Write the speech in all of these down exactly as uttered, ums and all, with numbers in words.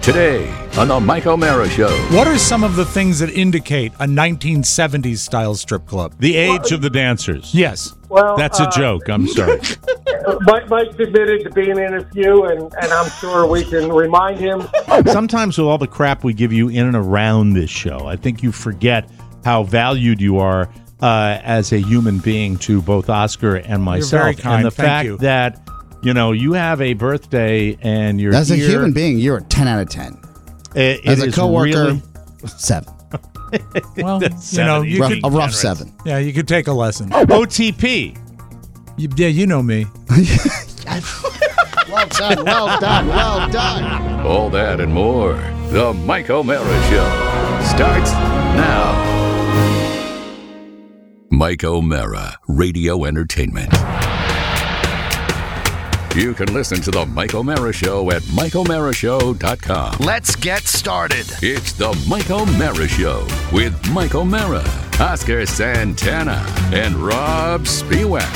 Today on the Mike O'Mara Show. What are some of the things that indicate a nineteen seventies style strip club? The age of the dancers. Yes. Well, That's a uh, joke. I'm sorry. Mike, Mike's admitted to being in a few, and, and I'm sure we can remind him. Sometimes with all the crap we give you in and around this show, I think you forget how valued you are uh, as a human being to both Oscar and myself. You're very kind. And the Thank fact you. that, you know, you have a birthday and you're As a here, human being, you're a ten out of ten. It, As it a is coworker, really, seven. Well, That's you know, seventy. you Rough, could, a rough generous. seven. yeah, you could take a lesson. O T P. You, yeah, you know me. Well done, well done, well done. All that and more. The Mike O'Mara Show starts now. Mike O'Mara, Radio Entertainment. You can listen to the Mike O'Mara Show at mike o'mara show dot com. Let's get started. It's the Mike O'Mara Show with Mike O'Mara, Oscar Santana, and Rob Spiewak.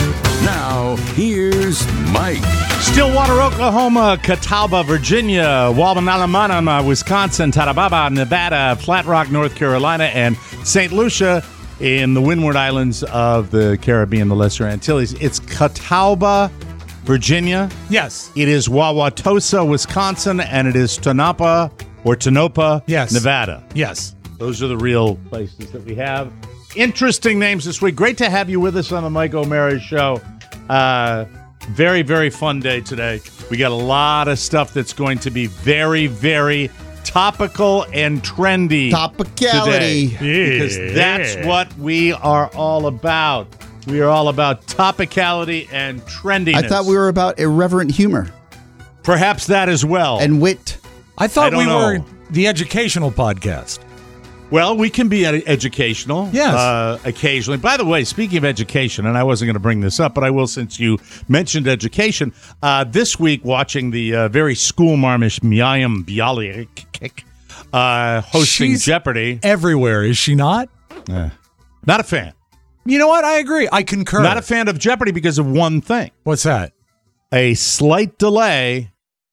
Now, here's Mike. Stillwater, Oklahoma, Catawba, Virginia, Walden, Wisconsin, Tarababa, Nevada, Flat Rock, North Carolina, and Saint Lucia in the Windward Islands of the Caribbean, the Lesser Antilles. It's Catawba, Virginia. Yes. It is Wauwatosa, Wisconsin, and it is Tonopah or Tonopah, Yes. Nevada. Yes. Those are the real places that we have. Interesting names this week. Great to have you with us on the Mike O'Mara Show. Uh, very, very fun day today. We got a lot of stuff that's going to be very, very topical and trendy Topicality. today. Because that's what we are all about. We are all about topicality and trendiness. I thought we were about irreverent humor Perhaps that as well. and wit. I thought I don't we know. were the educational podcast. Well, we can be ed- educational Yes. uh, occasionally. By the way, speaking of education, and I wasn't going to bring this up, but I will since you mentioned education. Uh, this week, watching the uh, very school-marmish Mayim Bialik uh, hosting She's Jeopardy. Everywhere, is she not? Uh, not a fan. You know what? I agree. I concur. Not a fan of Jeopardy because of one thing. What's that? A slight delay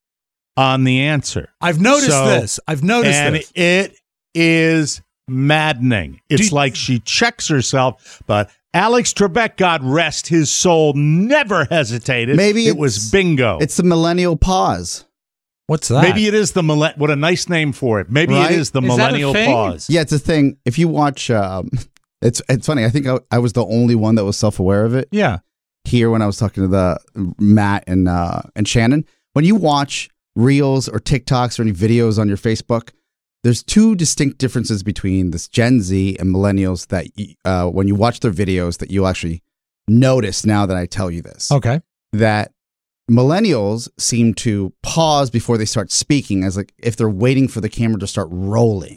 on the answer. I've noticed So- this. I've noticed and this. it is maddening. It's Do- like she checks herself, but Alex Trebek, God rest his soul, never hesitated. Maybe it was it's- bingo. It's the millennial pause. What's that? Maybe it is the millenn- what a nice name for it. Maybe Right? it is the Is that a millennial thing? pause. Yeah, it's a thing. If you watch, um, it's it's funny. I think I, I was the only one that was self-aware of it Yeah. here when I was talking to the Matt and uh, and Shannon. When you watch Reels or TikToks or any videos on your Facebook, there's two distinct differences between this Gen Z and millennials that y- uh, when you watch their videos that you'll actually notice now that I tell you this. Okay. That millennials seem to pause before they start speaking as like if they're waiting for the camera to start rolling.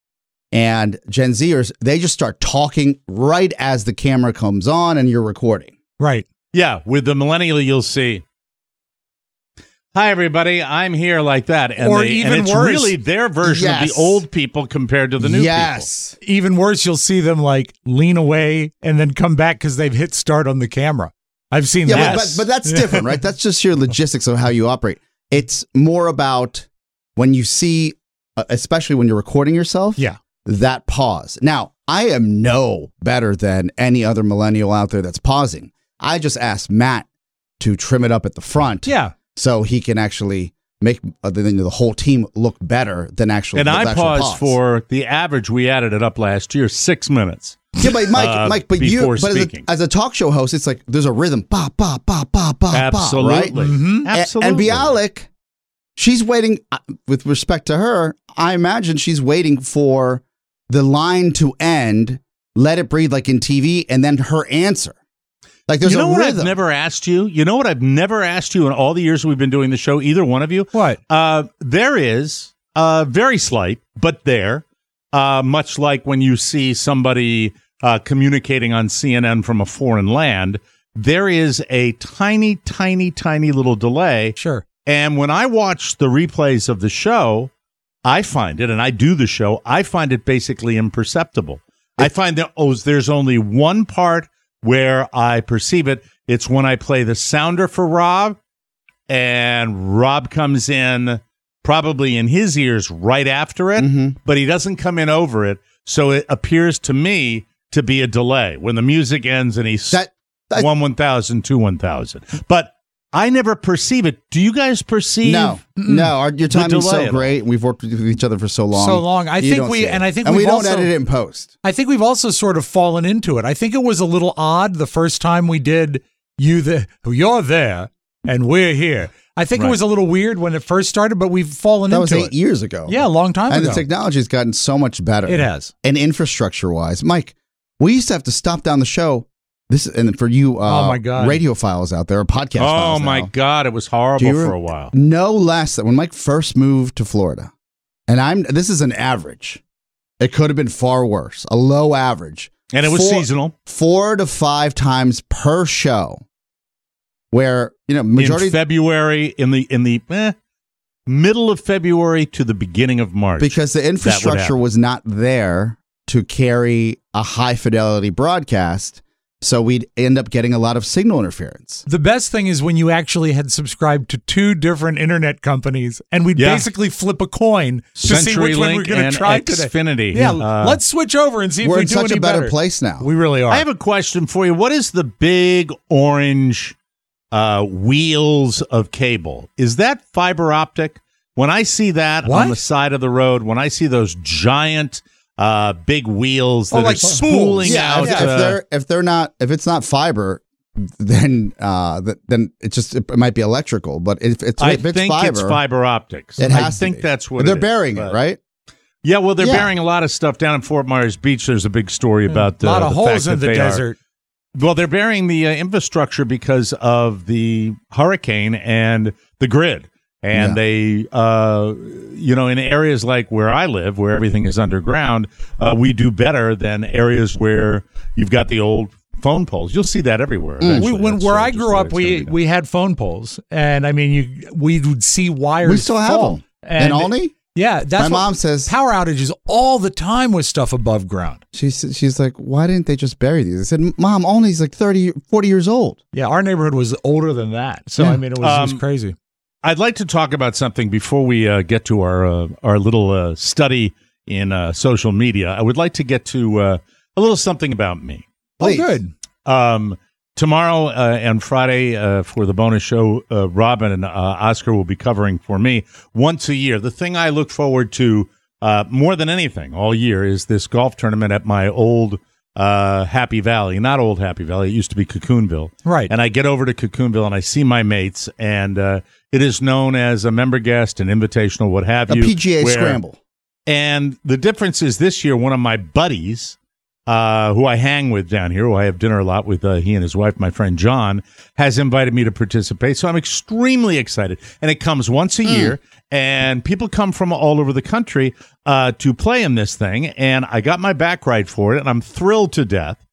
And Gen Zers, they just start talking right as the camera comes on and you're recording. Right. Yeah, with the millennial, you'll see. Hi, everybody. I'm here like that, and, Or they, even and it's worse. really their version of Yes. the old people compared to the new people. yes. Even worse, you'll see them like lean away and then come back because they've hit start on the camera. I've seen Yeah, that. but, but, but that's different, right? That's just your logistics of how you operate. It's more about when you see, uh, especially when you're recording yourself, Yeah. that pause. Now, I am no better than any other millennial out there that's pausing. I just asked Matt to trim it up at the front Yeah. so he can actually make uh, the, the whole team look better than actually And the I actual paused pause. for the average. We added it up last year, six minutes. Yeah, but Mike, uh, Mike, but you, before but as a, speaking. as a talk show host, it's like there's a rhythm, ba ba ba ba ba, Absolutely. right? Mhm. A- Absolutely. And Bialik, she's waiting. uh, With respect to her, I imagine she's waiting for the line to end, let it breathe, like in T V, and then her answer. Like there's you know a what rhythm. I've never asked you? You know what I've never asked you in all the years we've been doing the show, either one of you? What? Uh, there is, uh, very slight, but there, uh, much like when you see somebody uh, communicating on C N N from a foreign land, there is a tiny, tiny, tiny little delay. Sure. And when I watch the replays of the show, I find it, and I do the show, I find it basically imperceptible. I find that oh, there's only one part where I perceive it. It's when I play the sounder for Rob, and Rob comes in probably in his ears right after it, Mhm. but he doesn't come in over it. So it appears to me to be a delay when the music ends and he's That, that one one thousand, two one thousand. But I never perceive it. Do you guys perceive? no, no, our, your timing's delay so at all. great. We've worked with each other for so long. So long. I You think don't we- see it. and I think and we we've don't also- edit it in post. I think we've also sort of fallen into it. I think it was a little odd the first time we did you the you're there and we're here. I think Right. it was a little weird when it first started, but we've fallen That into was eight it. years ago. Yeah, a long time and ago. the technology has gotten so much better. It has. And infrastructure wise, Mike, we used to have to stop down the show. This and for you, uh, Oh, my God. radio files out there, or podcast. Oh, files my now. God. It was Do horrible you for re- a while. No less than when Mike first moved to Florida, and I'm. This is an average. It could have been far worse. A low average, And it was Four- seasonal. four to five times per show. Where you know majority in February, in the in the eh, middle of February to the beginning of March. because the infrastructure happen. was not there to carry a high fidelity broadcast, so we'd end up getting a lot of signal interference. The best thing is when you actually had subscribed to two different internet companies, and we'd Yeah. basically flip a coin to see which one we're CenturyLink going and to try today. Xfinity. Yeah, Uh, let's switch over and see if We're we in do such any a better better. place now. We really are. I have a question for you. What is the big orange uh, wheels of cable? Is that fiber optic? When I see that What? on the side of the road, when I see those giant uh, big wheels that Oh, like are spools. spooling yeah, out, if, if uh, they're if they're not if it's not fiber, then uh, th- then it just it might be electrical. But if it's I if it's think fiber, it's fiber optics. it has I to think be. that's what they're it is, burying but- it, right? Yeah, well, they're Yeah. burying a lot of stuff down in Fort Myers Beach. There's a big story about a lot uh, of the holes fact in that the they are- desert. Well, they're burying the uh, infrastructure because of the hurricane and the grid. And Yeah. they, uh, you know, in areas like where I live, where everything is underground, uh, we do better than areas where you've got the old phone poles. You'll see that everywhere. We, eventually. when That's, where uh, I just grew the way up, it's we gonna be done. we had phone poles, and I mean, you we would see wires. We still have fall. them. And in Olney, Yeah, that's my what- mom says power outages all the time with stuff above ground. she's she's like, why didn't they just bury these? I said, Mom, Olney's like thirty, forty years old. Yeah, our neighborhood was older than that, so Yeah. I mean, it was, it was Um, crazy. I'd like to talk about something before we uh, get to our uh, our little uh, study in uh, social media. I would like to get to uh, a little something about me. Please. Oh, good. Um, tomorrow uh, and Friday uh, for the bonus show, uh, Robin and uh, Oscar will be covering for me once a year. The thing I look forward to uh, more than anything all year is this golf tournament at my old uh, Happy Valley. Not old Happy Valley. It used to be Cocoonville. Right. And I get over to Cocoonville and I see my mates, and uh, it is known as a member guest, an invitational, what have A you. P G A where- scramble. And the difference is this year, one of my buddies, uh, who I hang with down here, who I have dinner a lot with, uh, he and his wife, my friend John, has invited me to participate. So I'm extremely excited. And it comes once a year, and people come from all over the country uh, to play in this thing. And I got my back right for it, and I'm thrilled to death.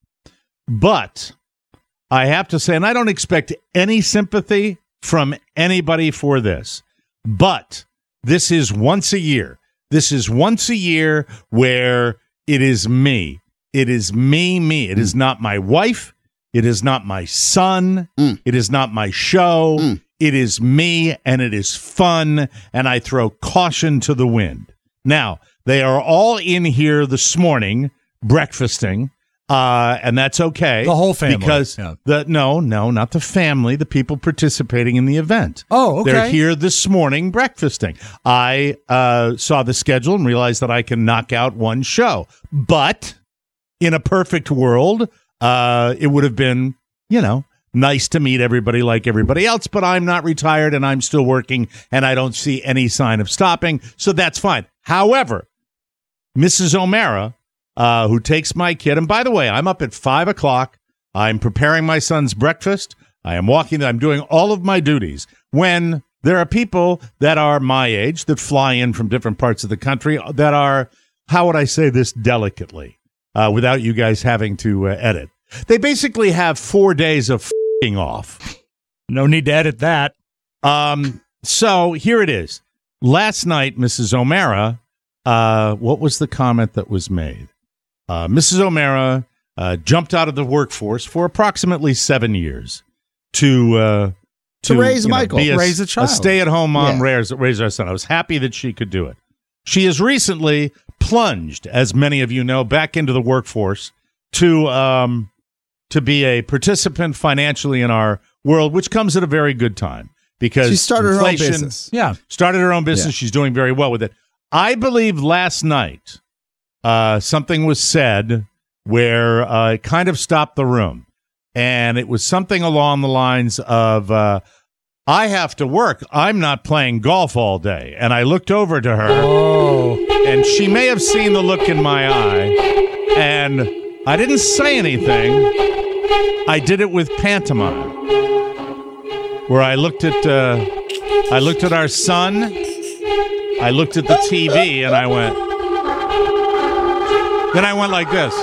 But I have to say, and I don't expect any sympathy from anybody for this, but this is once a year. This is once a year where it is me. It is me, me. It is not my wife. It is not my son. Mm. It is not my show. Mm. It is me, and it is fun, and I throw caution to the wind. Now, they are all in here this morning breakfasting, uh, and that's okay. The whole family, Because yeah. the no, no, not the family, the people participating in the event. Oh, okay. They're here this morning breakfasting. I uh, saw the schedule and realized that I can knock out one show. But in a perfect world, uh, it would have been, you know, nice to meet everybody like everybody else, but I'm not retired and I'm still working and I don't see any sign of stopping. So that's fine. However, Missus O'Mara, uh, who takes my kid, and by the way, I'm up at five o'clock. I'm preparing my son's breakfast. I am walking. I'm doing all of my duties. When there are people that are my age that fly in from different parts of the country that are, how would I say this delicately, uh, without you guys having to uh, edit? They basically have four days of f***ing off. No need to edit that. Um, so here it is. Last night, Missus O'Mara, uh, what was the comment that was made? Uh, Missus O'Mara uh, jumped out of the workforce for approximately seven years to uh, To raise you know, Michael. be a, Raise a child. stay-at-home mom, Yeah. raise, raise our son. I was happy that she could do it. She has recently plunged, as many of you know, back into the workforce to um, to be a participant financially in our world, which comes at a very good time because She started her own inflation- business. Yeah. Started her own business. Yeah. She's doing very well with it. I believe last night uh, something was said where uh, it kind of stopped the room. And it was something along the lines of, uh, I have to work. I'm not playing golf all day. And I looked over to her, Oh. and she may have seen the look in my eye. And I didn't say anything. I did it with pantomime, where I looked at, uh, I looked at our son. I looked at the T V, and I went. Then I went like this,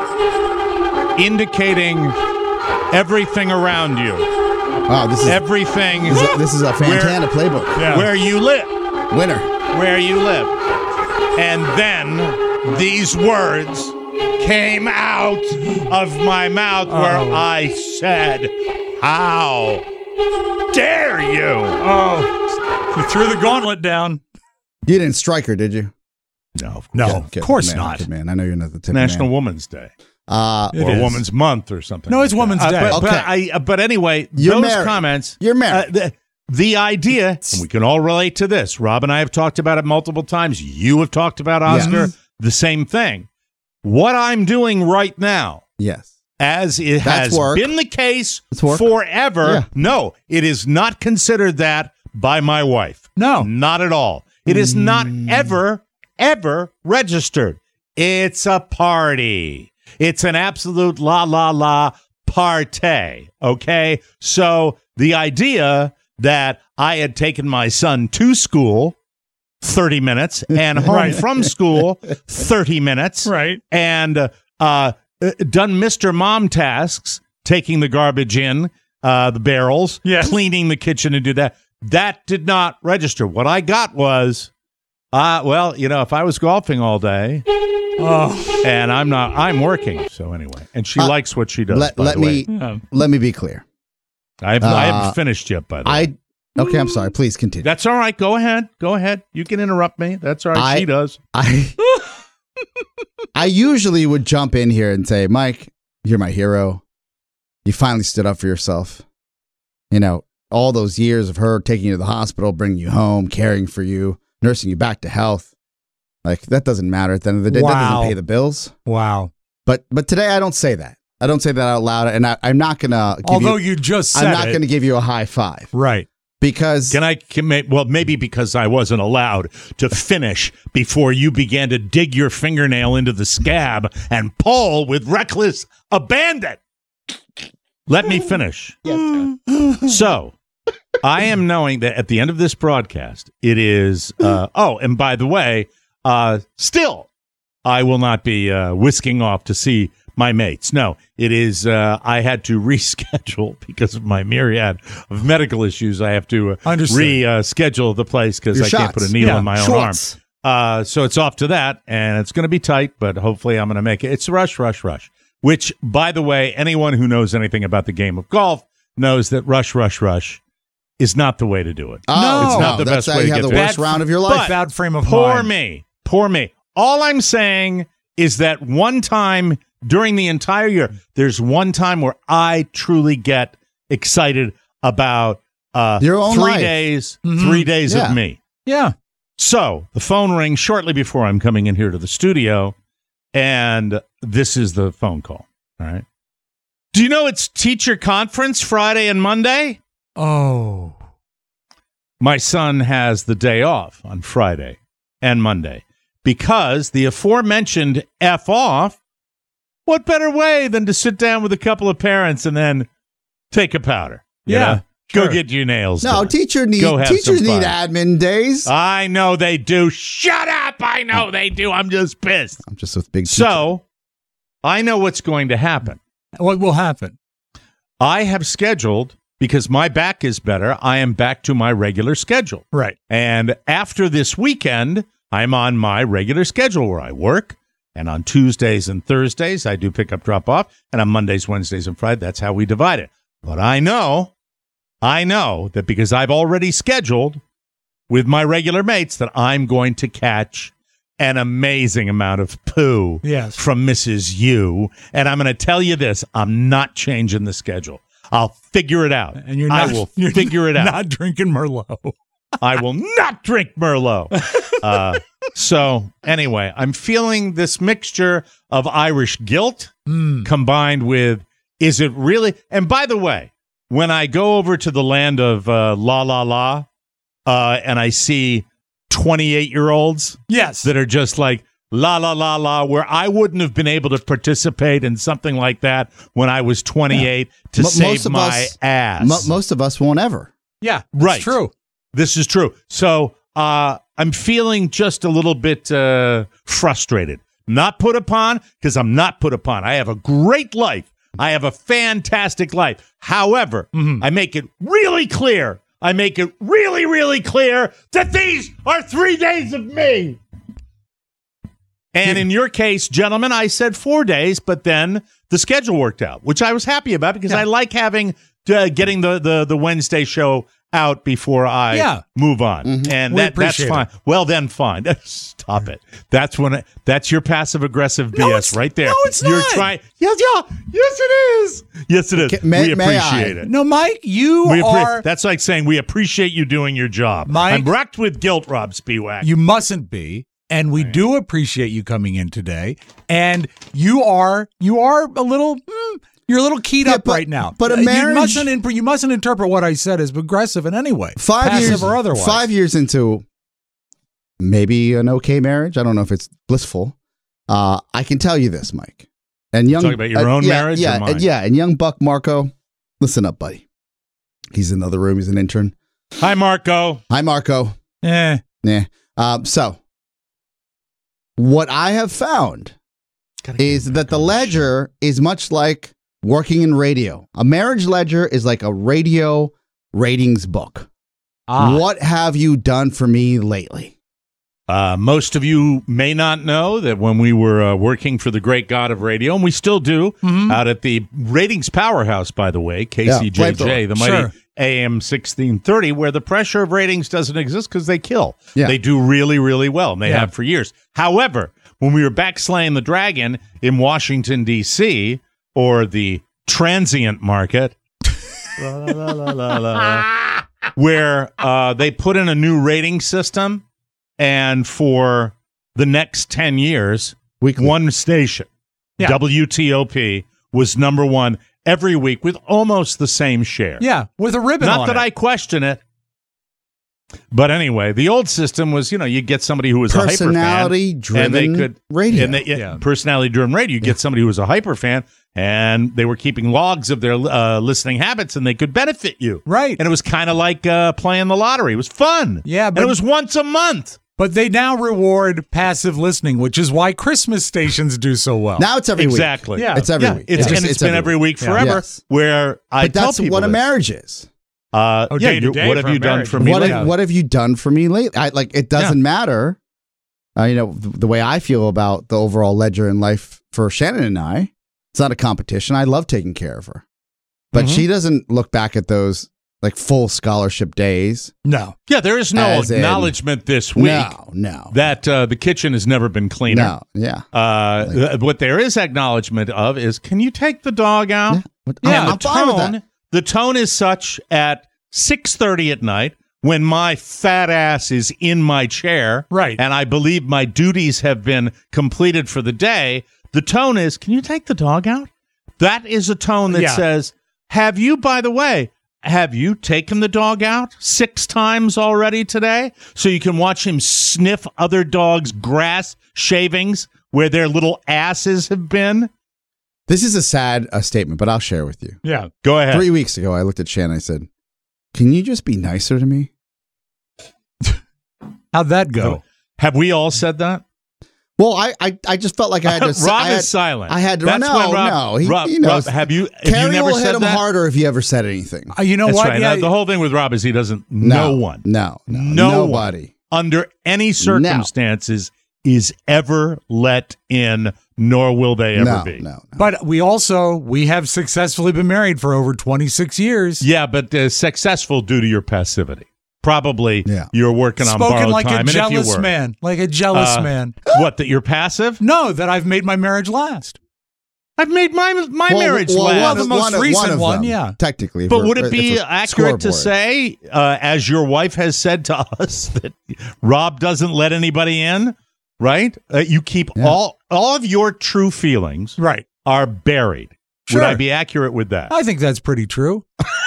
indicating everything around you, Wow, this is everything this is a, this is a Fantana playbook. where you live, Winner. where you live. And then these words came out of my mouth where Oh. I said, "How dare you?" Oh. You threw the gauntlet down. You didn't strike her, did you? No, of No, Good of course man, not. good man. I know you're not the type of National man. Women's Day. Uh, It or is. Women's Month or something. No, it's like Women's that. Day. Uh, but, Okay. but, I, uh, but anyway, You're those married. comments. You're married. Uh, the, the idea, and we can all relate to this. Rob and I have talked about it multiple times. You have talked about Oscar. Yes. The same thing. What I'm doing right now, yes. as it That's has work. been the case That's work. forever, Yeah. no, it is not considered that by my wife. No. Not at all. It is not Mm. ever, ever registered. It's a party. It's an absolute la la la party. Okay? So the idea that I had taken my son to school thirty minutes and home Right. from school thirty minutes Right. and uh, uh, done Mister Mom tasks, taking the garbage in, uh, the barrels, Yes. cleaning the kitchen and do that. That did not register. What I got was, uh, well, you know, if I was golfing all day Oh. and I'm not, I'm working. So anyway, and she Uh, likes what she does. Let, by let the way. me Yeah. let me be clear. I haven't, I uh, haven't finished yet, by the way. I okay. I'm sorry. Please continue. That's all right. Go ahead. Go ahead. You can interrupt me. That's all right. I- she does. I I usually would jump in here and say, Mike, you're my hero. You finally stood up for yourself. You know, all those years of her taking you to the hospital, bringing you home, caring for you, nursing you back to health. Like, that doesn't matter at the end of the day. That Wow. doesn't pay the bills. Wow. But but today I don't say that. I don't say that out loud. And I, I'm not going to give Although you, you, just said I'm not it. going to give you a high five. Right. Because Can I, can may, well, maybe because I wasn't allowed to finish before you began to dig your fingernail into the scab and pull with reckless abandon. Let me finish. So, I am knowing that at the end of this broadcast, it is, uh, oh, and by the way, uh, still, I will not be uh, whisking off to see my mates. No, it is, uh, I had to reschedule because of my myriad of medical issues. I have to uh, Understood. reschedule the place because Your I can't shots. put a needle Yeah, in my own Schwartz. arm. Uh, so it's off to that, and it's going to be tight, but hopefully I'm going to make it. It's rush, rush, rush. Which, by the way, anyone who knows anything about the game of golf knows that rush, rush, rush is not the way to do it. oh, No. It's not the that's best how way you to have get the there. worst Bad- round of your but- life. Bad frame of Poor mind. me. Poor me. All I'm saying is that one time during the entire year, there's one time where I truly get excited about uh, Your own three life. days, Mhm. three days Yeah. of me. Yeah. So the phone rings shortly before I'm coming in here to the studio, and this is the phone call. All right. Do you know it's teacher conference Friday and Monday? Oh. My son has the day off on Friday and Monday because the aforementioned F off, what better way than to sit down with a couple of parents and then take a powder? you Yeah, know? Go sure. get your nails no, done. teacher need, Go have teachers some need fun. admin days. I know they do. Shut up. I know they do. I'm just pissed. I'm just with big teacher. So I know what's going to happen. What will happen? I have scheduled, because my back is better, I am back to my regular schedule. Right. And after this weekend, I'm on my regular schedule where I work. And on Tuesdays and Thursdays, I do pick up, drop off. And on Mondays, Wednesdays, and Fridays, that's how we divide it. But I know I know that because I've already scheduled with my regular mates that I'm going to catch an amazing amount of poo Yes. from Missus U. And I'm going to tell you this, I'm not changing the schedule. I'll figure it out. And you're not, I will you're figure it out. Not drinking Merlot. I will not drink Merlot. Uh, so anyway, I'm feeling this mixture of Irish guilt Mm. combined with, is it really? And by the way, when I go over to the land of uh, La La La uh, and I see twenty-eight-year-olds Yes. that are just like, La La La La, where I wouldn't have been able to participate in something like that when I was twenty-eight to Mo- save most of my us- ass. Mo- most of us won't ever. yeah. Right. It's true. This is true. So uh, I'm feeling just a little bit uh, frustrated. Not put upon, because I'm not put upon. I have a great life. I have a fantastic life. However, Mm-hmm. I make it really clear. I make it really, really clear that these are three days of me. And in your case, gentlemen, I said four days, but then the schedule worked out, which I was happy about because Yeah. I like having uh, getting the, the the Wednesday show out before I Yeah. move on, and We that, that's appreciate fine. it. Well, then fine. Stop it. That's when it, that's your passive aggressive B S No, it's- right there. no, it's You're not. trying. Yes, yeah, yes, it is. Yes, it is. Okay, may- we may appreciate I? it. No, Mike, you We appre- are. that's like saying we appreciate you doing your job. Mike- I'm wrecked with guilt, Rob Spiewak. You mustn't be. And we do appreciate you coming in today. And you are you are a little mm, you're a little keyed Yeah, up but- right now. but a Uh, marriage- you mustn't imp- you mustn't interpret what I said as aggressive in any way, Five passive years or otherwise. Five years into maybe an okay marriage. I don't know if it's blissful. Uh, I can tell you this, Mike. And young Talking about your own yeah, marriage or yeah, mine? and- yeah. And young Buck Marco, listen up, buddy. He's in the other room. He's an intern. Hi, Marco. Hi, Marco. Eh, Yeah. Um, so, what I have found is that the ledger is much like working in radio. A marriage ledger is like a radio ratings book. ah, What have you done for me lately? Uh, most of you may not know that when we were uh, working for the great god of radio, and we still do, Mm-hmm. out at the ratings powerhouse, by the way, K C J J, Yeah, the mighty Sure. A M sixteen thirty, where the pressure of ratings doesn't exist because they kill. Yeah. They do really, really well, and they Yeah. have for years. However, when we were back slaying the dragon in Washington, D C, or the transient market, la, la, la, la, la, where uh, they put in a new rating system, and for the next ten years, Weekly. one station, Yeah. W T O P, was number one every week with almost the same share. yeah, with a ribbon Not on that it. I question it. But anyway, the old system was, you know, you get somebody who was a hyper fan, Personality-driven and they could radio. and they, yeah, Yeah. personality-driven radio. You get somebody who was a hyper fan, and they were keeping logs of their uh, listening habits, and they could benefit you. Right. And it was kind of like uh, playing the lottery. It was fun. Yeah, and but- it was once a month. But they now reward passive listening, which is why Christmas stations do so well. Now it's every Exactly. week. Yeah. It's every yeah, week. It's, Yeah. and it's It's been every week Yeah. forever. Yes. Where I But tell that's people what a this. marriage is. Uh, Oh, yeah, day to you- day what have for a you done marriage. for me? What lately? have, what have you done for me lately? I, like it doesn't Yeah. matter. Uh, you know the, the way I feel about the overall ledger in life for Shannon and I. It's not a competition. I love taking care of her, but Mhm. she doesn't look back at those like full scholarship days. No. Yeah, there is no As in- acknowledgement this week No, no, that uh, the kitchen has never been cleaner. no. Yeah. Uh, th- what there is acknowledgement of is, can you take the dog out? Yeah. What- And I'm, the I'm fine with tone, that. the tone is such at six thirty at night when my fat ass is in my chair, Right. and I believe my duties have been completed for the day. The tone is, can you take the dog out? That is a tone that Yeah. says, have you, by the way, have you taken the dog out six times already today so you can watch him sniff other dogs' grass shavings where their little asses have been? This is a sad uh, statement, but I'll share with you. Yeah. Go ahead. Three weeks ago, I looked at Shannon. I said, "Can you just be nicer to me?" How'd that go? Have we all said that? Well, I, I, I just felt like I had to. Rob I had, is silent. I had to. That's no, when Rob, no. He, Rob, he knows. Rob, have you? Have Carrie you never will hit said him that? harder if he ever said anything. Uh, you know That's what? right. Yeah, Now, the whole thing with Rob is he doesn't. No, No one. No, no, No nobody. Under any circumstances is ever let in, nor will they ever no, be. no, no. But we also, we have successfully been married for over twenty-six years. Yeah, but uh, successful due to your passivity. Probably Yeah. you're working on Spoken borrowed like time. a and if you jealous were, man. Like a jealous Uh, man. What, that you're passive? No, that I've made my marriage last. I've made my my Well, marriage well, last. Well, the of- most of- recent of one, them, yeah. Technically. But for- would it it's be a accurate to scoreboard. say, uh, as your wife has said to us, that Rob doesn't let anybody in, right? Uh, you keep Yeah. all all of your true feelings Right. are buried. Sure. Would I be accurate with that? I think that's pretty true.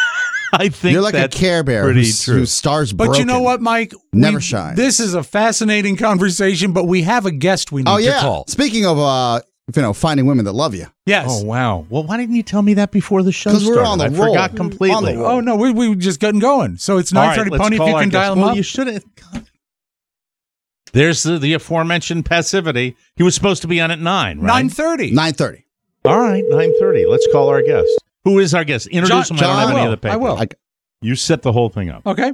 I think You're like a that's Care Bear pretty whose, true. whose star's But broken. you know what, Mike? Never We- shines. This is a fascinating conversation, but we have a guest we need Oh, to yeah. call. Speaking of, uh, you know, finding women that love you. Yes. Oh, wow. Well, why didn't you tell me that before the show 'Cause started? we're on the I roll. forgot On completely. the roll. Oh, no, we we just gotten going. So it's All nine right, thirty let's Pony if call you our can guest. dial him Well, up. you should have. There's the, the aforementioned passivity. He was supposed to be on at nine, right? nine thirty. nine thirty. All right, nine thirty. Let's call our guest. Who is our guest? Introduce John- him. I don't John- have I any will. of the paper. I will. I, You set the whole thing up. Okay.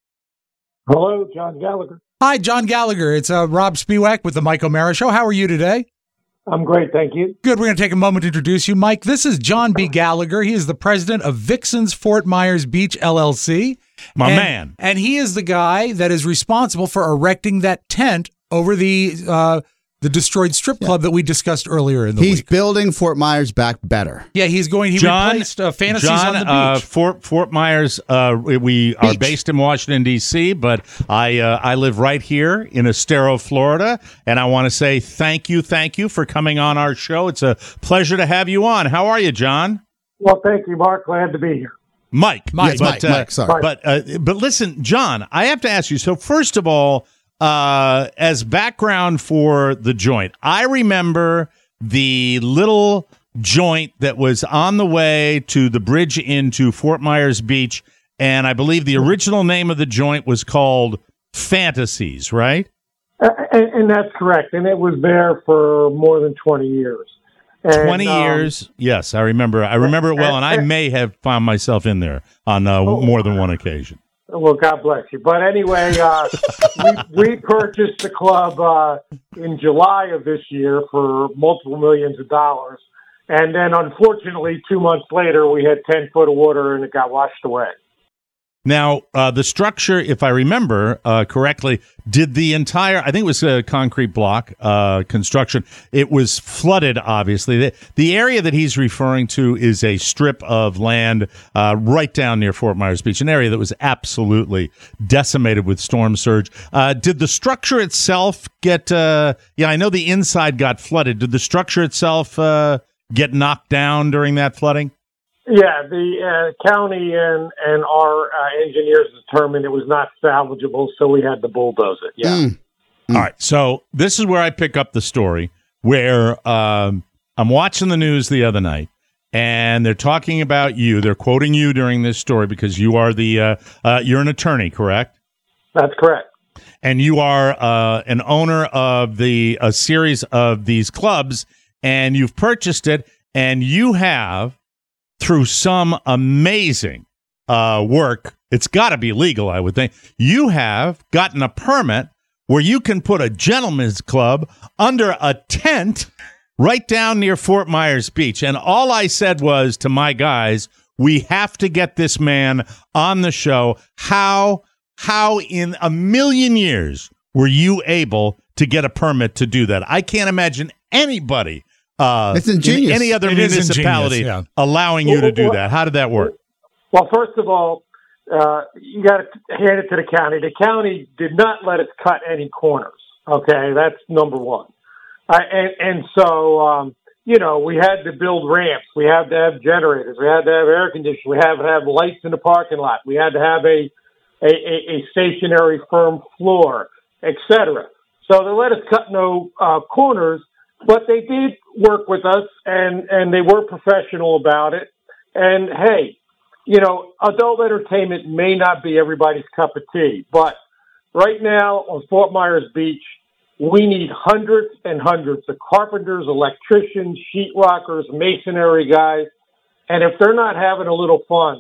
Hello, John Gallagher. Hi, John Gallagher. It's uh, Rob Spiewak with the Mike O'Mara Show. How are you today? I'm great, thank you. Good. We're going to take a moment to introduce you. Mike, this is John B. Gallagher. He is the president of Vixen's Fort Myers Beach, L L C. My And- man. And he is the guy that is responsible for erecting that tent over the uh, the destroyed strip club that we discussed earlier in the he's week. building Fort Myers back better. Yeah, he's going, he John, replaced uh, Fantasies John, on the uh, Beach. Fort Fort Myers. Uh, we are Beach. based in Washington D C, but I uh, I live right here in Estero, Florida, and I want to say thank you, thank you for coming on our show. It's a pleasure to have you on. How are you, John? Well, thank you, Mark. Glad to be here. Mike. Mike. Yes, but, Mike, uh, Mike, sorry. But uh, but listen, John, I have to ask you. So first of all, uh, as background for the joint, I remember the little joint that was on the way to the bridge into Fort Myers Beach, and I believe the original name of the joint was called Fantasies, right? Uh, and, and that's correct. And it was there for more than twenty years. And, Twenty um, years. Yes, I remember. I remember it well, and I may have found myself in there on uh, Oh. more than one occasion. Well, God bless you. But anyway, uh, we, we purchased the club uh, in July of this year for multiple millions of dollars. And then, unfortunately, two months later, we had ten foot of water and it got washed away. Now, uh, the structure, if I remember uh, correctly, did the entire, I think it was a concrete block uh, construction. It was flooded, obviously. The, the area that he's referring to is a strip of land uh, right down near Fort Myers Beach, an area that was absolutely decimated with storm surge. Uh, did the structure itself get, uh, yeah, I know the inside got flooded. Did the structure itself uh, get knocked down during that flooding? Yeah, the uh, county and, and our uh, engineers determined it was not salvageable, so we had to bulldoze it. Yeah. Mm. All right. So this is where I pick up the story where um, I'm watching the news the other night and they're talking about you. They're quoting you during this story because you are the uh, uh, you're an attorney, correct? That's correct. And you are uh, an owner of the a series of these clubs, and you've purchased it, and you have, through some amazing uh, work, it's got to be legal, I would think, you have gotten a permit where you can put a gentleman's club under a tent right down near Fort Myers Beach. And all I said was to my guys, we have to get this man on the show. How, how in a million years were you able to get a permit to do that? I can't imagine anybody Uh, It's ingenious. in any other It is municipality ingenious, allowing you to do that. How did that work? Well, first of all, uh, you got to hand it to the county. The county did not let us cut any corners. Okay, that's number one. Uh, and, and so, um, you know, we had to build ramps. We had to have generators. We had to have air conditioning. We had to have lights in the parking lot. We had to have a a, a, a stationary firm floor, et cetera. So they let us cut no uh, corners, but they did work with us, and, and they were professional about it. And, hey, you know, adult entertainment may not be everybody's cup of tea, but right now on Fort Myers Beach, we need hundreds and hundreds of carpenters, electricians, sheetrockers, masonry guys. And if they're not having a little fun,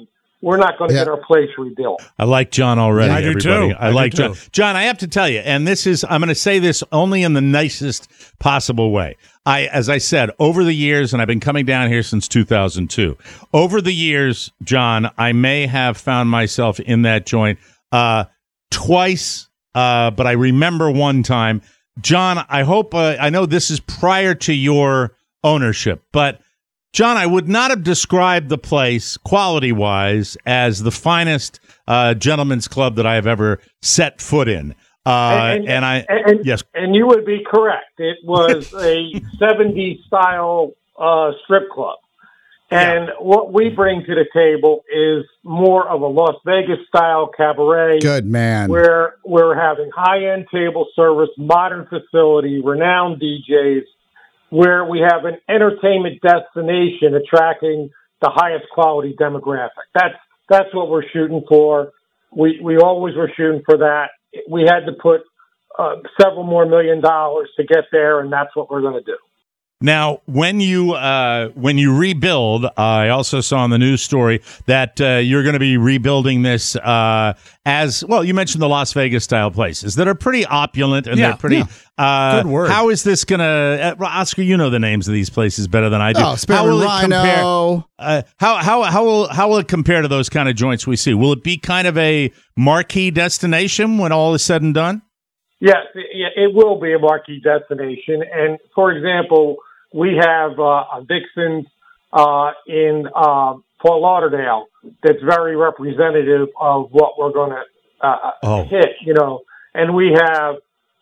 we're not going to Yeah. get our place rebuilt. I like John already. Yeah, I do everybody. too. I, I do like too. John. John, I have to tell you, and this is, I'm going to say this only in the nicest possible way. I, as I said, over the years, and I've been coming down here since two thousand two, over the years, John, I may have found myself in that joint uh, twice, uh, but I remember one time. John, I hope, uh, I know this is prior to your ownership, but John, I would not have described the place quality-wise as the finest uh, gentleman's club that I have ever set foot in. Uh, and, and I, and, yes, and you would be correct. It was a seventies style uh, strip club, and yeah. what we bring to the table is more of a Las Vegas style cabaret. Good man. Where we're having high end table service, modern facility, renowned D Js. Where we have an entertainment destination attracting the highest quality demographic. That's that's what we're shooting for. We we always were shooting for that. We had to put uh, several more million dollars to get there, and that's what we're going to do. Now, when you uh, when you rebuild, uh, I also saw in the news story that uh, you're going to be rebuilding this uh, as well. You mentioned the Las Vegas style places that are pretty opulent and Yeah, they're pretty. yeah. Uh, Good word. How is this going to, uh, Oscar? You know the names of these places better than I do. Oh, Spearmint how will it Rhino. compare? Uh, how how how will how will it compare to those kind of joints we see? Will it be kind of a marquee destination when all is said and done? Yes, it, it will be a marquee destination. And for example, we have uh, a Vixens uh, in uh, Fort Lauderdale that's very representative of what we're going to uh, oh. hit, you know. And we have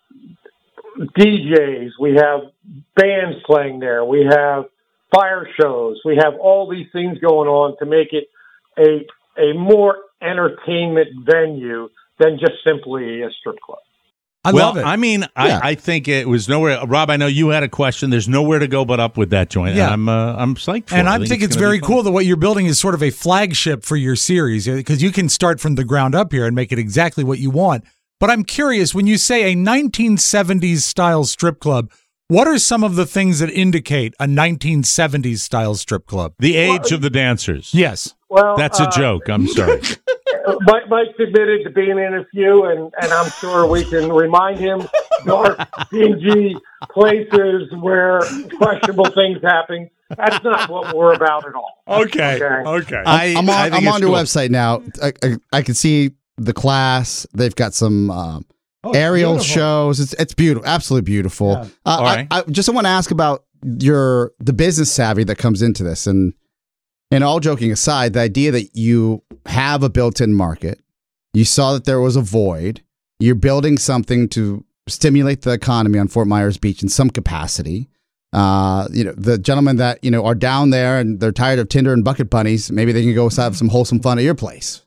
D Js, we have bands playing there, we have fire shows, we have all these things going on to make it a a more entertainment venue than just simply a strip club. I well, love it. I mean, Yeah. I, I think it was nowhere. Rob, I know you had a question. There's nowhere to go but up with that joint. Yeah. And I'm uh, I'm psyched for and it. I think it's gonna very be fun. cool that what you're building is sort of a flagship for your series because you can start from the ground up here and make it exactly what you want. But I'm curious, when you say a nineteen seventies style strip club, what are some of the things that indicate a nineteen seventies style strip club? The age well, of the dancers. Yes. Well, that's a uh, joke. I'm sorry. Mike, Mike's admitted to being in a few, and, and I'm sure we can remind him dark, dingy places where questionable things happen. That's not what we're about at all. Okay. Okay. okay. I, I'm on, I think I'm it's on your cool. website now. I, I, I can see the class. They've got some um, Oh, aerial beautiful. shows. It's it's beautiful, absolutely beautiful. Yeah. Uh, All right. I, I just want to ask about your the business savvy that comes into this, and and all joking aside, the idea that you have a built-in market, you saw that there was a void, you're building something to stimulate the economy on Fort Myers Beach in some capacity. Uh, you know, the gentlemen that you know are down there and they're tired of Tinder and bucket bunnies, maybe they can go have some wholesome fun at your place.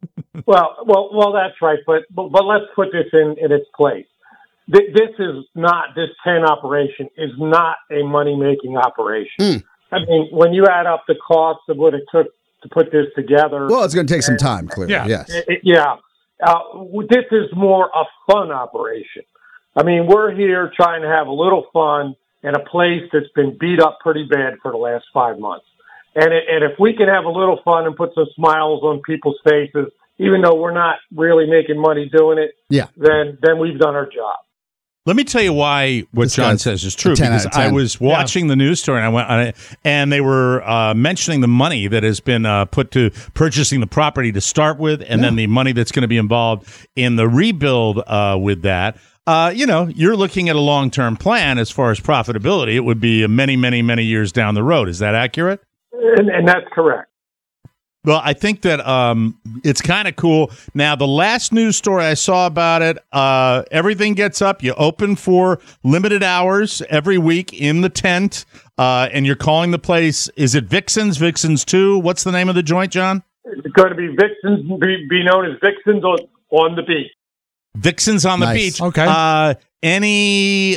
Well, well, well, that's right. But but, but let's put this in, in its place. Th- this is not this ten operation is not a money making operation. Mm. I mean, when you add up the cost of what it took to put this together, Well, it's going to take some time, clearly. Yeah. Yes. it, it- yeah, uh, this is more a fun operation. I mean, we're here trying to have a little fun in a place that's been beat up pretty bad for the last five months. And it, and if we can have a little fun and put some smiles on people's faces, even though we're not really making money doing it, Yeah. then then we've done our job. Let me tell you why what This John guy's says is true. a ten Because out of I ten. was watching the news story and I went on it, and they were uh, mentioning the money that has been uh, put to purchasing the property to start with, and then the money that's going to be involved in the rebuild uh, with that. Uh, you know, you're looking at a long term plan as far as profitability. It would be many, many, many years down the road. Is that accurate? And, and that's correct. Well, I think that um, it's kind of cool. Now, the last news story I saw about it, uh, everything gets up. You open for limited hours every week in the tent, uh, and you're calling the place, is it Vixens, Vixens two? What's the name of the joint, John? It's going to be Vixens, be, be known as Vixens on, on the beach. Vixens on the Nice. beach. Okay. Uh, any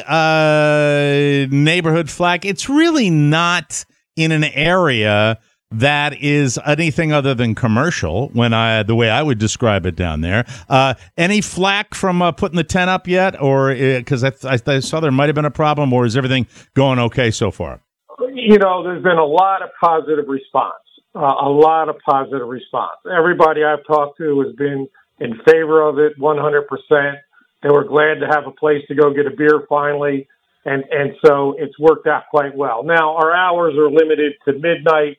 uh, neighborhood flag? It's really not in an area that is anything other than commercial. When I the way I would describe it down there. Uh, any flack from uh, putting the tent up yet, or because I, I, I saw there might have been a problem, or is everything going okay so far? You know, there's been a lot of positive response. uh, a lot of positive response. Everybody I've talked to has been in favor of it one hundred percent. They were glad to have a place to go get a beer finally, and, and so it's worked out quite well. Now, our hours are limited to midnight.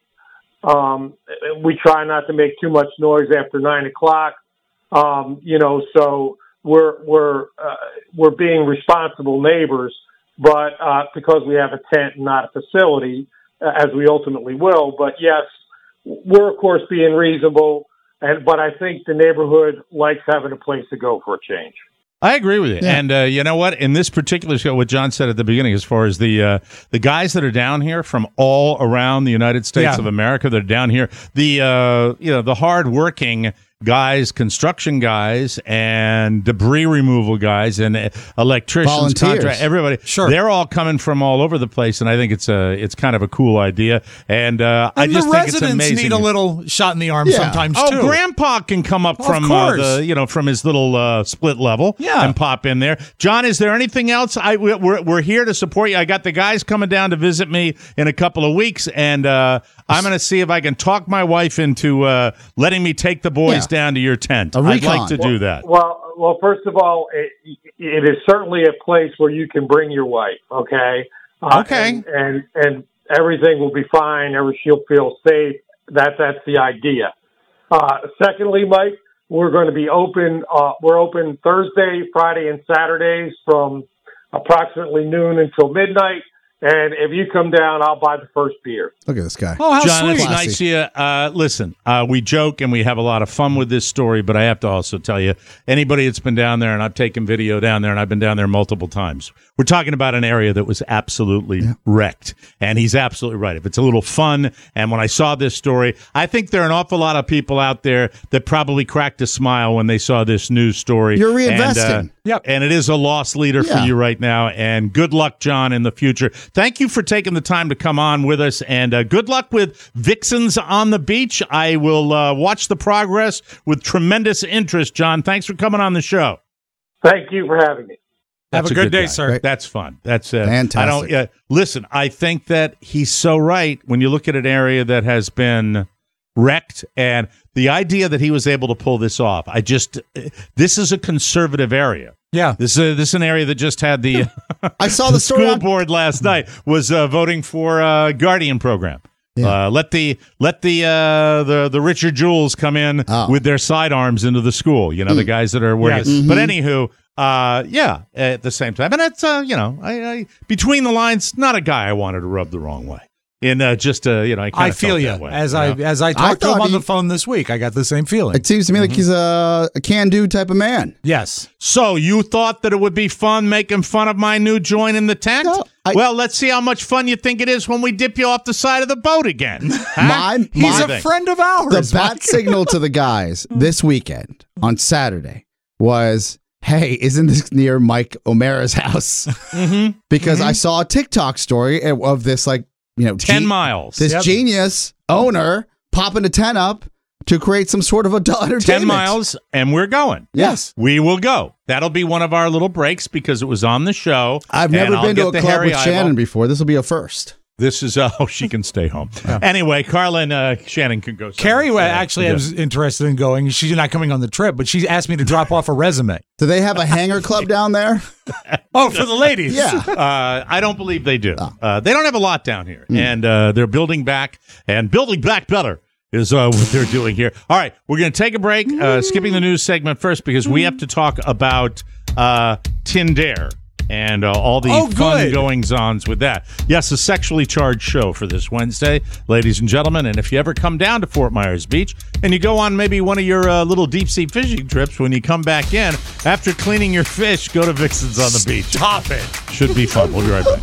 Um, we try not to make too much noise after nine o'clock, um, you know, so we're we're uh, we're being responsible neighbors, but uh, because we have a tent and not a facility, uh, as we ultimately will. But yes, we're of course being reasonable, and but I think the neighborhood likes having a place to go for a change. I agree with you. Yeah. And uh, you know what? In this particular show, what John said at the beginning, as far as the uh, the guys that are down here from all around the United States yeah. of America, that are down here, the uh, you know the hardworking guys, construction guys, and debris removal guys, and electricians, contract, everybody. Sure, they're all coming from all over the place, and I think it's a it's kind of a cool idea. And, uh, and I just the think it's amazing. Residents need a little shot in the arm yeah. sometimes oh, too. Oh, Grandpa can come up well, from uh, the you know from his little uh, split level, yeah. and pop in there. John, is there anything else? I we're we're here to support you. I got the guys coming down to visit me in a couple of weeks, and uh, I'm going to see if I can talk my wife into uh, letting me take the boys yeah. down to your tent. I'd like to well, do that. Well, well, first of all, it, it is certainly a place where you can bring your wife. Okay. Uh, okay. And, and and everything will be fine. Every she'll feel safe. That that's the idea. Uh, secondly, Mike, we're going to be open. Uh, we're open Thursday, Friday, and Saturdays from approximately noon until midnight. And if you come down, I'll buy the first beer. Look at this guy. Oh, how John, sweet. it's nice to you. Uh, listen, uh, we joke and we have a lot of fun with this story, but I have to also tell you, anybody that's been down there, and I've taken video down there, and I've been down there multiple times, we're talking about an area that was absolutely yeah. wrecked. And he's absolutely right. If it's a little fun, and when I saw this story, I think there are an awful lot of people out there that probably cracked a smile when they saw this news story. You're reinvesting. And, uh, yep. and it is a lost leader yeah. for you right now. And good luck, John, in the future. Thank you for taking the time to come on with us, and uh, good luck with Vixens on the Beach. I will uh, watch the progress with tremendous interest, John. Thanks for coming on the show. Thank you for having me. Have That's a, a good, good day, guy. sir. Right. That's fun. That's uh, fantastic. I don't uh, listen. I think that he's so right when you look at an area that has been wrecked, and the idea that he was able to pull this off. I just this is a conservative area. Yeah, this is this is an area that just had the. I saw the, the school on- board last night was uh, voting for a Guardian program. Yeah. Uh, let the let the uh, the the Richard Jewells come in oh. with their sidearms into the school. You know, mm. the guys that are working. Yes. Mm-hmm. But anywho, uh, yeah, at the same time, and it's uh, you know, I, I between the lines, not a guy I wanted to rub the wrong way. In uh, just uh, you know, I, I feel you way, as you I know? as I talked I to him on he, the phone this week. I got the same feeling. It seems to me mm-hmm. like he's a, a can-do type of man. Yes. So you thought that it would be fun making fun of my new joint in the tent? No, I, well, let's see how much fun you think it is when we dip you off the side of the boat again. Huh? My, he's my a thing. friend of ours. The bat signal to the guys this weekend on Saturday was, hey, isn't this near Mike O'Mara's house? Mm-hmm. Because mm-hmm. I saw a TikTok story of this, like, you know, ten ge- miles. This yep. genius owner popping a tent up to create some sort of adult entertainment. Ten miles, and we're going. Yes, we will go. That'll be one of our little breaks because it was on the show. I've never been to a club with Shannon eyeball. before. This will be a first. This is, uh, oh, she can stay home. Yeah. Anyway, Carla and uh, Shannon can go. Carrie uh, actually yeah. was interested in going. She's not coming on the trip, but she asked me to drop off a resume. Do they have a hanger club down there? Oh, for the ladies. Yeah. Uh, I don't believe they do. Oh. Uh, they don't have a lot down here. Mm. And uh, they're building back, and building back better is uh, what they're doing here. All right, we're going to take a break, uh, skipping the news segment first because we have to talk about uh, Tinder. And uh, all the oh, fun goings-ons with that. Yes, a sexually charged show for this Wednesday, ladies and gentlemen. And if you ever come down to Fort Myers Beach and you go on maybe one of your uh, little deep-sea fishing trips, when you come back in, after cleaning your fish, go to Vixens on the Beach. Stop it. Should be fun. We'll be right back.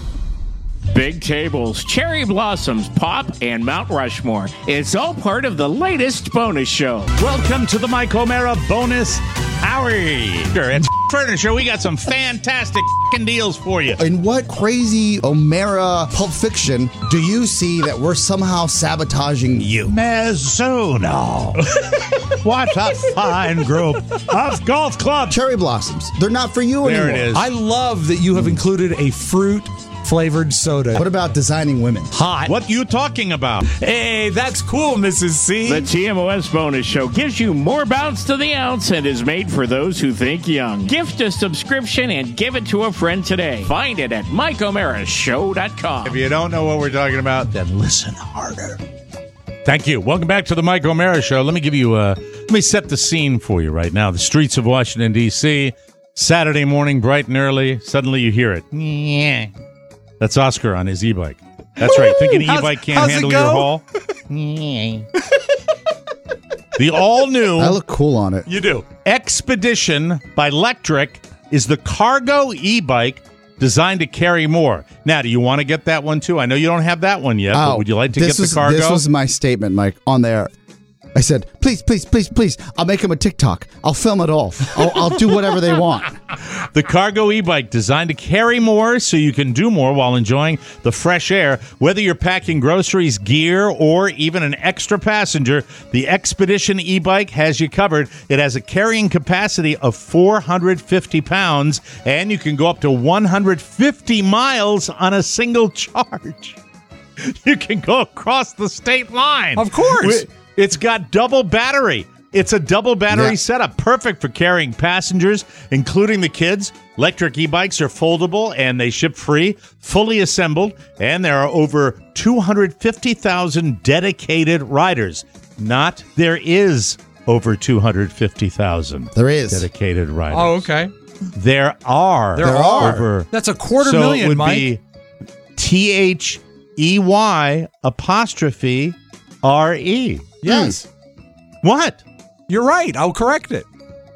Big tables, cherry blossoms, pop, and Mount Rushmore. It's all part of the latest bonus show. Welcome to the Mike O'Mara Bonus Hour. It's Furniture. We got some fantastic deals for you. In what crazy O'Mara Pulp Fiction do you see that we're somehow sabotaging you? Mizuno. What a fine group of golf clubs. Cherry blossoms. They're not for you there anymore. There it is. I love that you have included a fruit flavored soda. What about designing women? Hot. What you talking about? Hey, that's cool, Missus C. The T M O S Bonus Show gives you more bounce to the ounce and is made for those who think young. Gift a subscription and give it to a friend today. Find it at mike o'mara show dot com. If you don't know what we're talking about, then listen harder. Thank you. Welcome back to the Mike O'Mara Show. Let me give you a, let me set the scene for you right now. The streets of Washington, D C, Saturday morning, bright and early. Suddenly you hear it. Yeah. That's Oscar on his e-bike. That's right. Think an e-bike can't handle your haul? The all-new... I look cool on it. You do. Expedition by Lectric is the cargo e-bike designed to carry more. Now, do you want to get that one too? I know you don't have that one yet, but would you like to get the was, cargo? This was my statement, Mike, on there. I said, please, please, please, please, I'll make them a TikTok. I'll film it all. I'll, I'll do whatever they want. The cargo e-bike designed to carry more so you can do more while enjoying the fresh air. Whether you're packing groceries, gear, or even an extra passenger, the Expedition e-bike has you covered. It has a carrying capacity of four hundred fifty pounds, and you can go up to one hundred fifty miles on a single charge. You can go across the state line. Of course. It's got double battery. It's a double battery Yeah. setup, perfect for carrying passengers, including the kids. Electric e-bikes are foldable and they ship free, fully assembled, and there are over two hundred fifty thousand dedicated riders. Not there is over two hundred fifty thousand. There is. Dedicated riders. Oh, okay. There are. There are. Over. That's a quarter so million, it would Mike. be T H E Y apostrophe R E. Yes. What? You're right. I'll correct it.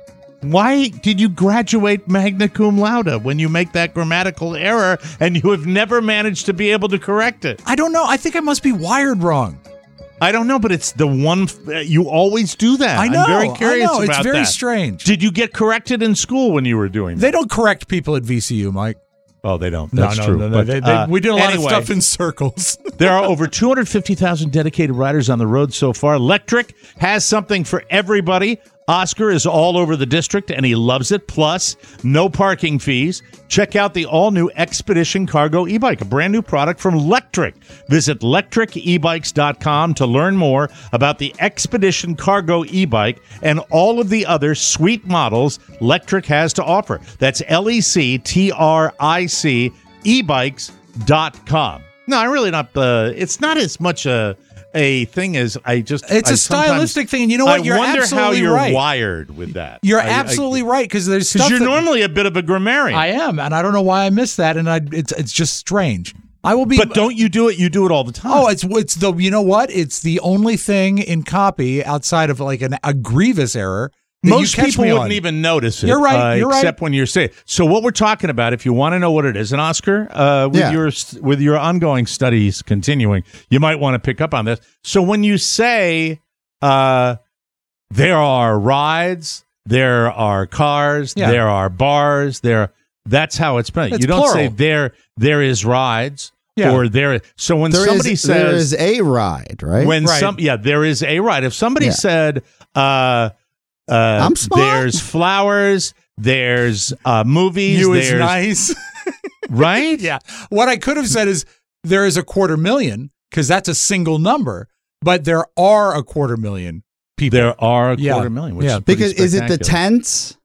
Why did you graduate magna cum laude when you make that grammatical error and you have never managed to be able to correct it? I don't know. I think I must be wired wrong. I don't know, but it's the one f- you always do that. I know. I'm very curious I know. about It's very that. strange. Did you get corrected in school when you were doing that? They don't correct people at V C U, Mike. Oh, they don't. No, That's no, true. no, no. But, They- they- uh, we did a lot anyway, of stuff in circles. There are over two hundred fifty thousand dedicated riders on the road so far. Lectric has something for everybody. Oscar is all over the district, and he loves it. Plus, no parking fees. Check out the all-new Expedition Cargo e-bike, a brand-new product from Lectric. Visit lectric e bikes dot com to learn more about the Expedition Cargo e-bike and all of the other sweet models Lectric has to offer. That's L E C T R I C e bikes dot com. No, I really not. Uh, it's not as much a a thing as I just. It's I a stylistic thing. And you know what? I You're wonder how absolutely you're right. wired with that. You're I- absolutely right because there's Because stuff you're that- normally a bit of a grammarian. I am, and I don't know why I missed that, and I it's it's just strange. I will be. but don't you do it? You do it all the time. Oh, it's it's the you know what? It's the only thing in copy outside of like an, a grievous error. that you Most catch people me wouldn't on. even notice it. You're right, uh, you're right. Except when you're saying. So what we're talking about, if you want to know what it is, and Oscar, uh, with Yeah. your with your ongoing studies continuing, you might want to pick up on this. So when you say uh, there are rides, there are cars, Yeah. there are bars, there. That's how it's spelled. It's You don't plural. say there. There is rides. Yeah. Or there. So when There somebody is, says there is a ride, right? when Right. some yeah there is a ride. If somebody Yeah. said uh uh I'm smart. there's flowers, there's uh movies, You is there's nice. right? Yeah. What I could have said is there is a quarter million because that's a single number, but there are a quarter million people. There are a Yeah. quarter million, which Yeah. is pretty because is it the spectacular. tents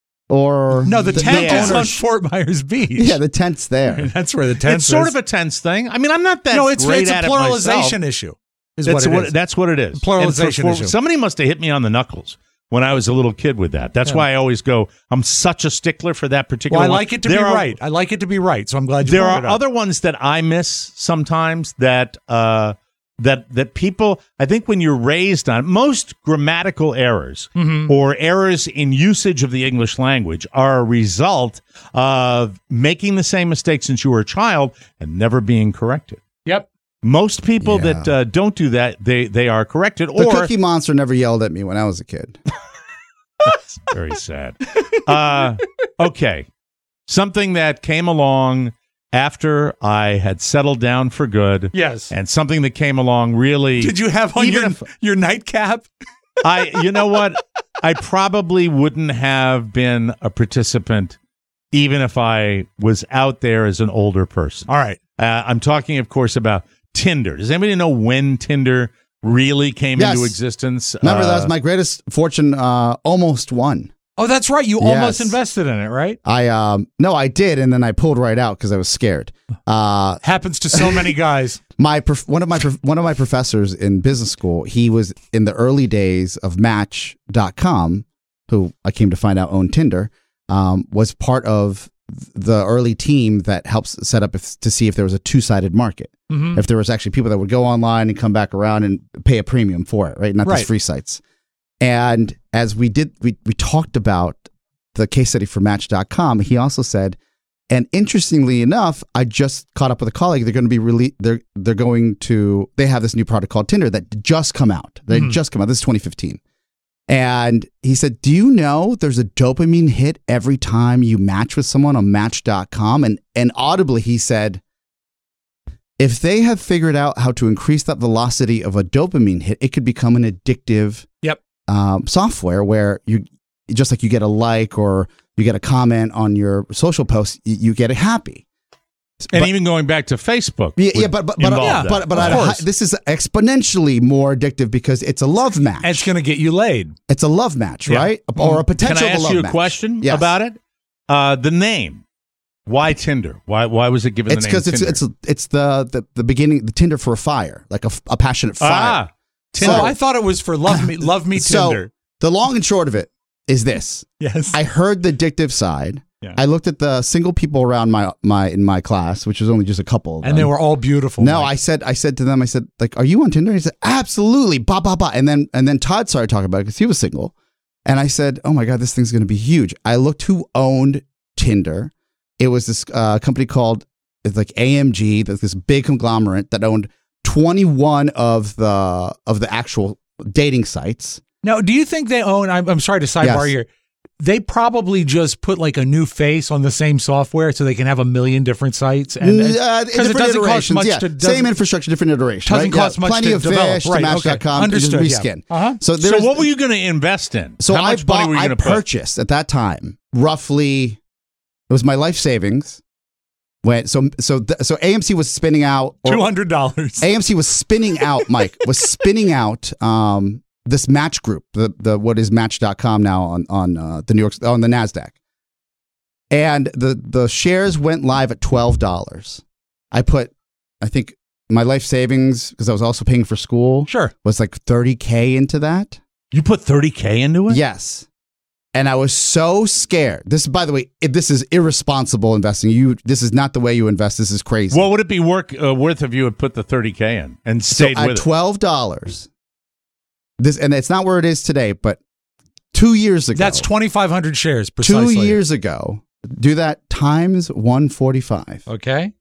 or no, the, tent the is on owners- Fort Myers Beach. Yeah, the tent's there. That's where the tent It's sort of a tense thing. I mean, I'm not that no. It's great it's a at it pluralization myself. issue. Is That's what it what is. that's what it is. Pluralization And for- for- issue. Somebody must have hit me on the knuckles when I was a little kid with that. That's Yeah. why I always go. I'm such a stickler for that particular. well, I one. like it to There be are- right. I like it to be right. So I'm glad you There brought are it up. other ones that I miss sometimes that uh, that that people. I think when you're raised on most grammatical errors Mm-hmm. or errors in usage of the English language are a result of making the same mistake since you were a child and never being corrected. Yep. Most people Yeah. that uh, don't do that, they they are corrected. The or Cookie Monster never yelled at me when I was a kid. That's very sad. Uh, okay. Something that came along after I had settled down for good. Yes. And something that came along really. Did you have on Even your, if- your nightcap? I, you know what? I probably wouldn't have been a participant even if I was out there as an older person. All right. Uh, I'm talking, of course, about Tinder. Does anybody know when Tinder really came Yes. into existence? Remember, Uh, that was my greatest fortune. Uh, almost won. Oh, that's right. You Yes. almost invested in it, right? I um no, I did, and then I pulled right out because I was scared. Uh, Happens to so many guys. my prof- one of my prof- one of my professors in business school, he was in the early days of Match dot com, who I came to find out owned Tinder, um, was part of the early team that helps set up if, to see if there was a two-sided market. Mhm. If there was actually people that would go online and come back around and pay a premium for it, right? Not Right. these free sites. And as we did, we, we talked about the case study for Match dot com. He also said, and interestingly enough, I just caught up with a colleague. They're going to be really, they're they're going to, they have this new product called Tinder that just come out. They Mhm. just come out. This is twenty fifteen. And he said, do you know there's a dopamine hit every time you match with someone on Match dot com? And, and audibly, he said, if they have figured out how to increase that velocity of a dopamine hit, it could become an addictive Yep. um, software where you, just like you get a like or you get a comment on your social post, you, you get happy. and but- even going back to Facebook. Yeah, yeah, would but but but, involve yeah, that. but, but Of at a course. hi- this is exponentially more addictive because it's a love match. And it's going to get you laid. It's a love match, Yeah. right? Or a potential Can I ask love you a match. question Yes. about it? Uh, the name. Why Tinder? Why why was it given It's the name because it's Tinder? it's it's the, the the beginning, the Tinder for a fire, like a, f- a passionate fire. Ah, Tinder. So- I thought it was for love me, love me So Tinder. the long and short of it is this: Yes. I heard the addictive side. Yeah. I looked at the single people around my my in my class, which was only just a couple of and they them. were all beautiful. No, Mike. I said I said to them, I said, like, are you on Tinder? He said, absolutely, ba ba ba. And then and then Todd started talking about it because he was single. And I said, oh my God, this thing's gonna be huge. I looked who owned Tinder. It was this uh, company called it's like A M G, that's this big conglomerate that owned twenty-one of the of the actual dating sites. Now, do you think they own? I'm, I'm sorry to sidebar Yes. here. They probably just put like a new face on the same software so they can have a million different sites. And Uh, because different it doesn't cost iterations, much yeah. to Same doesn't- infrastructure, different iteration. doesn't right? cost yeah. much Plenty to of develop. fish Right, to okay. Match dot com. Understood, Just yeah. reskin. Uh-huh. So, so there's- what were you going to invest in? So How I much money bought, were you I going to put? purchased at that time roughly. It was my life savings. When so so th- so A M C was spinning out. or- two hundred dollars. A M C was spinning out. Mike was spinning out um, this Match Group, the the what is Match dot com now on on uh, the New York on the NASDAQ, and the the shares went live at twelve dollars. I put, I think my life savings because I was also paying for school Sure. was like thirty K into that. You put thirty K into it? Yes. And I was so scared. This, by the way, it, this is irresponsible investing. You, this is not the way you invest. This is crazy. What would it be work, uh, worth if you had put the thirty K in and so stayed at with it? twelve dollars, this, and it's not where it is today, but two years ago, That's twenty-five hundred shares precisely. two years ago. Do that times one forty-five. Okay.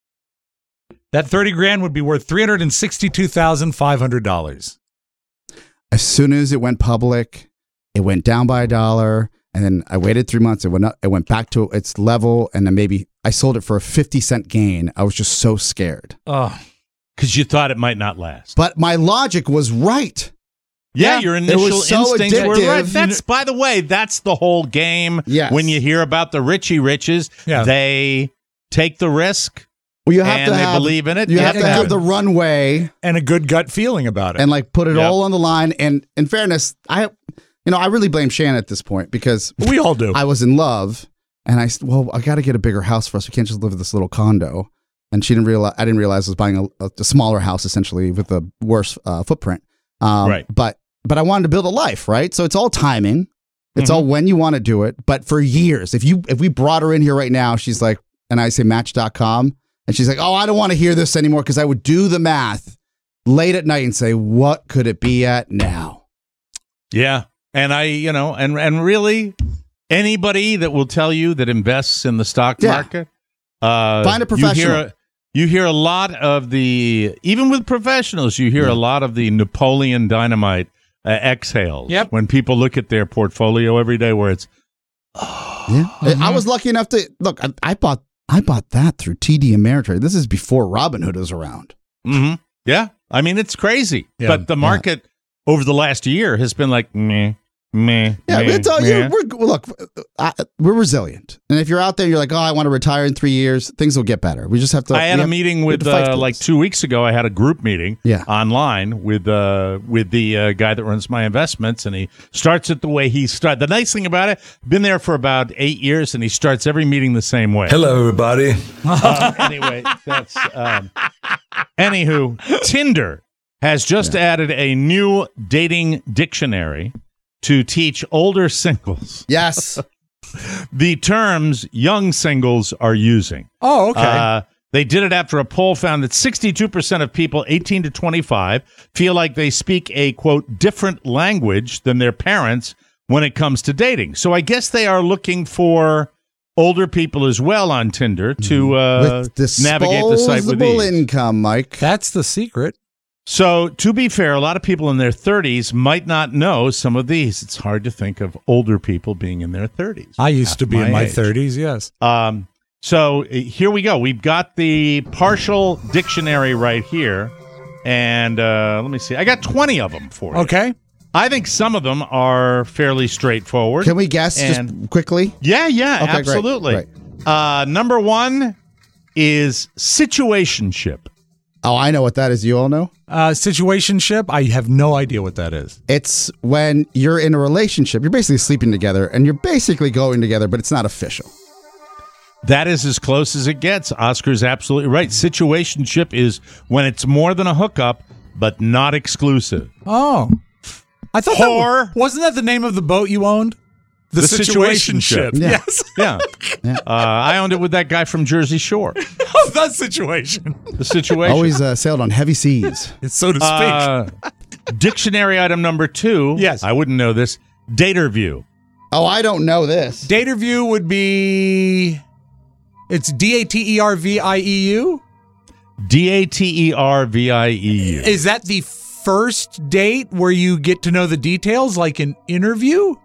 That thirty grand would be worth three hundred sixty-two thousand five hundred dollars. As soon as it went public, it went down by a dollar, and then I waited three months. It went up. It went back to its level, and then maybe I sold it for a fifty cent gain. I was just so scared. Oh, Because you thought it might not last. But my logic was right. Yeah, Yeah, your it initial was so instincts were addictive. right. That's, by the way, that's the whole game. Yes. When you hear about the Richie Riches, Yeah. they take the risk Well, you have and to they have, believe in it. You Yeah, have to yeah. have the runway and a good gut feeling about it. and like put it Yep. all on the line. And in fairness, I, you know, I really blame Shannon at this point because we all do. I was in love, and I said, well, I got to get a bigger house for us. We can't just live in this little condo. And she didn't realize. I didn't realize I was buying a, a smaller house essentially with a worse uh, footprint. Um, Right. But but I wanted to build a life, right? So it's all timing. It's Mhm. all when you want to do it. But for years, if you if we brought her in here right now, she's like, and I say Match dot com, and she's like, oh, I don't want to hear this anymore because I would do the math late at night and say, what could it be at now? Yeah. And I, you know, and and really anybody that will tell you that invests in the stock Yeah. market, uh, Find a professional. You hear, you hear a lot of the, even with professionals, you hear a lot of the Napoleon Dynamite uh, exhales. Yep. When people look at their portfolio every day, where it's Yeah, I was lucky enough to look. I, I bought I bought that through T D Ameritrade. This is before Robinhood was around. mhm. yeah. I mean, it's crazy. Yeah. But the market over the last year has been like, meh. Meh. Yeah, meh, it's all, meh. you we're look, uh, we're resilient, and if you're out there, and you're like, oh, I want to retire in three years. Things will get better. We just have to. I had we a have- meeting we have with to fight uh, for like this. two weeks ago. I had a group meeting Yeah. online with uh, with the uh, guy that runs my investments, and he starts it the way he started. The nice thing about it, been there for about eight years, and he starts every meeting the same way. Hello, everybody. Um, anyway, that's um, anywho. Tinder has just added a new dating dictionary to teach older singles Yes. the terms young singles are using. Oh, okay. Uh, they did it after a poll found that sixty-two percent of people eighteen to twenty-five feel like they speak a, quote, different language than their parents when it comes to dating. So I guess they are looking for older people as well on Tinder to uh, With navigate the site with disposable ease. income, Mike. That's the secret. So, to be fair, a lot of people in their thirties might not know some of these. It's hard to think of older people being in their thirties. I used to be my in my age. thirties, yes. Um, so uh, here we go. We've got the partial dictionary right here. And uh, let me see. I got twenty of them for you. Okay. I think some of them are fairly straightforward. Can we guess And- just quickly? Yeah, yeah, Okay, great, absolutely. great. Uh, number one is situationship. Oh, I know what that is. You all know? Uh, situationship, I have no idea what that is. It's when you're in a relationship, you're basically sleeping together, and you're basically going together, but it's not official. That is as close as it gets. Oscar's absolutely right. Situationship is when it's more than a hookup, but not exclusive. Oh. I thought that Whore. was, wasn't that the name of the boat you owned? The, The situationship. situationship. Yeah. Yes. Yeah. Uh, I owned it with that guy from Jersey Shore. Oh, that situation. The situation. Always uh, sailed on heavy seas. So to speak. Uh, dictionary item number two. Yes. I wouldn't know this. Daterview. Oh, I don't know this. Daterview would be. It's D A T E R V I E U? D A T E R V I E U. Is that the first date where you get to know the details, like an interview?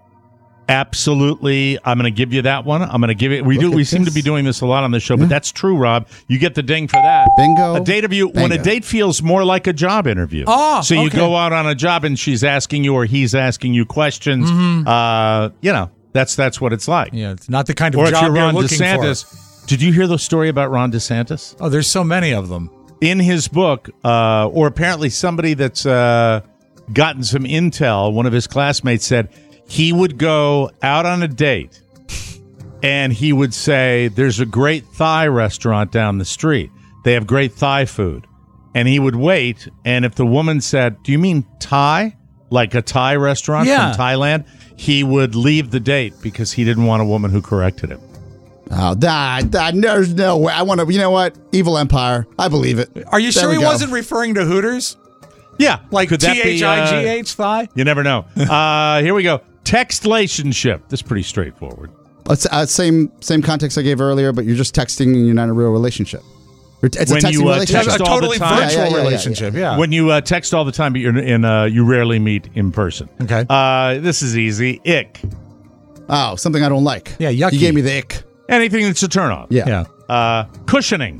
Absolutely. I'm going to give you that one. I'm going to give it. We do. Look at We seem to this. be doing this a lot on the show, but that's true, Rob. You get the ding for that. Bingo. A date interview when a Bingo. date feels more like a job interview. Ah, so you okay. go out on a job and she's asking you or he's asking you questions. Uh, you know, that's that's what it's like. Yeah, it's not the kind of Or if job you're Ron looking DeSantis, for. did you hear the story about Ron DeSantis? Oh, there's so many of them. In his book, uh, or apparently somebody that's uh, gotten some intel, one of his classmates said he would go out on a date and he would say, there's a great Thai restaurant down the street. They have great Thai food. And he would wait, and if the woman said, do you mean Thai? Like a Thai restaurant Yeah. from Thailand? He would leave the date because he didn't want a woman who corrected him. Oh, that, that, there's no way. I want to, you know what? Evil Empire. I believe it. Are you There sure we he go. wasn't referring to Hooters? Yeah. Like could that T be, H I G uh, H thigh? You never know. Uh, here we go. Textlationship. This is pretty straightforward. It's uh, same same context I gave earlier, but you're just texting and you're not in a real relationship. It's When a texting you, uh, relationship. text a all the totally time. virtual Yeah, yeah, yeah, yeah, relationship, yeah. When you uh, text all the time, but you're in, uh, you rarely meet in person. Okay. Uh, this is easy. Ick. Oh, something I don't like. Yeah, yucky. You gave me the ick. Anything that's a turn off. Yeah. Yeah. Uh, cushioning.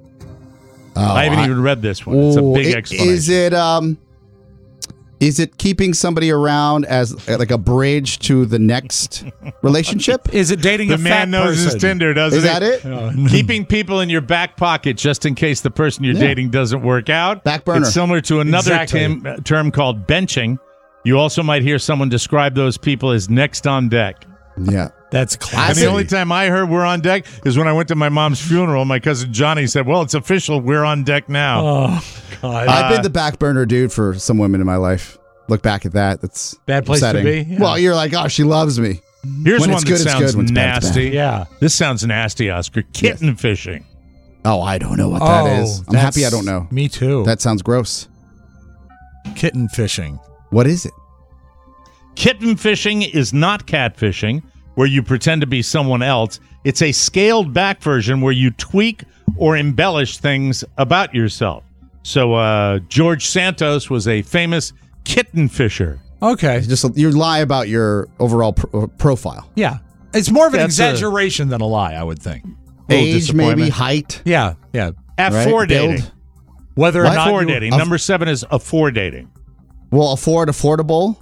Oh, I haven't even read this one. It's a Ooh, big it- explanation. Is it um is it keeping somebody around as uh, like a bridge to the next relationship? Is it dating the a fat man knows person? his Tinder, doesn't Is he? that it? Keeping people in your back pocket just in case the person you're Yeah. dating doesn't work out. Back burner. It's similar to another Exactly. tim- uh, term called benching. You also might hear someone describe those people as next on deck. Yeah. That's And classic. the only time I heard we're on deck is when I went to my mom's funeral. My cousin Johnny said, well, it's official. We're on deck now. Oh, God. I've been the back burner dude for some women in my life. Look back at that. That's Bad place to upsetting. be, yeah. Well, you're like, oh, she loves me. Here's when one it's that good, it's sounds good. When it's bad, it's bad. nasty. yeah. This sounds nasty, Oscar. Kitten fishing. Oh, I don't know what Oh, that is. I'm that's- happy I don't know. Me too. That sounds gross. kitten fishing. What is it? Kitten fishing is not catfishing, where you pretend to be someone else. It's a scaled back version where you tweak or embellish things about yourself. So uh, George Santos was a famous kitten fisher. Okay. It's just you lie about your overall pro- profile. Yeah. It's more of an That's a- exaggeration than a lie, I would think. Little Age, disappointment. maybe height. Yeah. Yeah. F Right? four Build. dating. Whether or What? not Four you- dating. Of- Number seven is a four dating. Will afford affordable.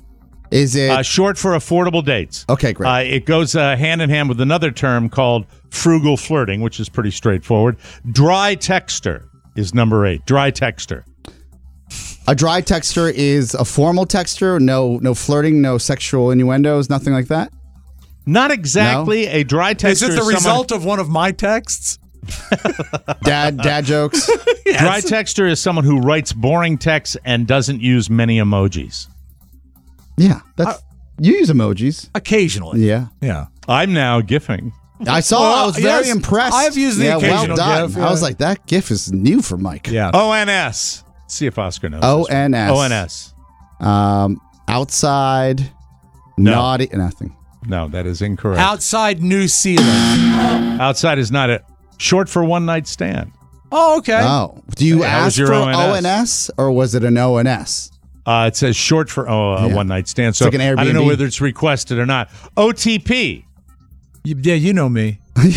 Is it Uh, short for affordable dates. Okay, great. Uh, it goes uh, hand in hand with another term called frugal flirting, which is pretty straightforward. Dry texter is number eight. Dry texter. a dry texter? Is a formal texter? No, no flirting, no sexual innuendos, nothing like that. Not exactly a dry texter. Is it the someone- result of one of my texts? Dad, dad jokes. Dry texter is someone who writes boring texts and doesn't use many emojis. Yeah, that's you use emojis. Occasionally. Yeah, Yeah. I'm now gifing. I saw. Well, I was very yes, impressed. I've used the yeah, occasional well done. gif, I was yeah. like, that gif is new for Mike. Yeah. O N S. See if Oscar knows. O this one. N S. O N S. Um, outside, No. naughty, nothing. No, that is incorrect. Outside New Zealand. Outside is not it. Short for one night stand. Oh, okay. Oh, do you That was ask your for O N S. O N S or was it an O N S? Uh, it says short for oh, a Yeah. one night stand. So like an I don't know Airbnb. whether it's requested or not. O T P. You- yeah, you know me.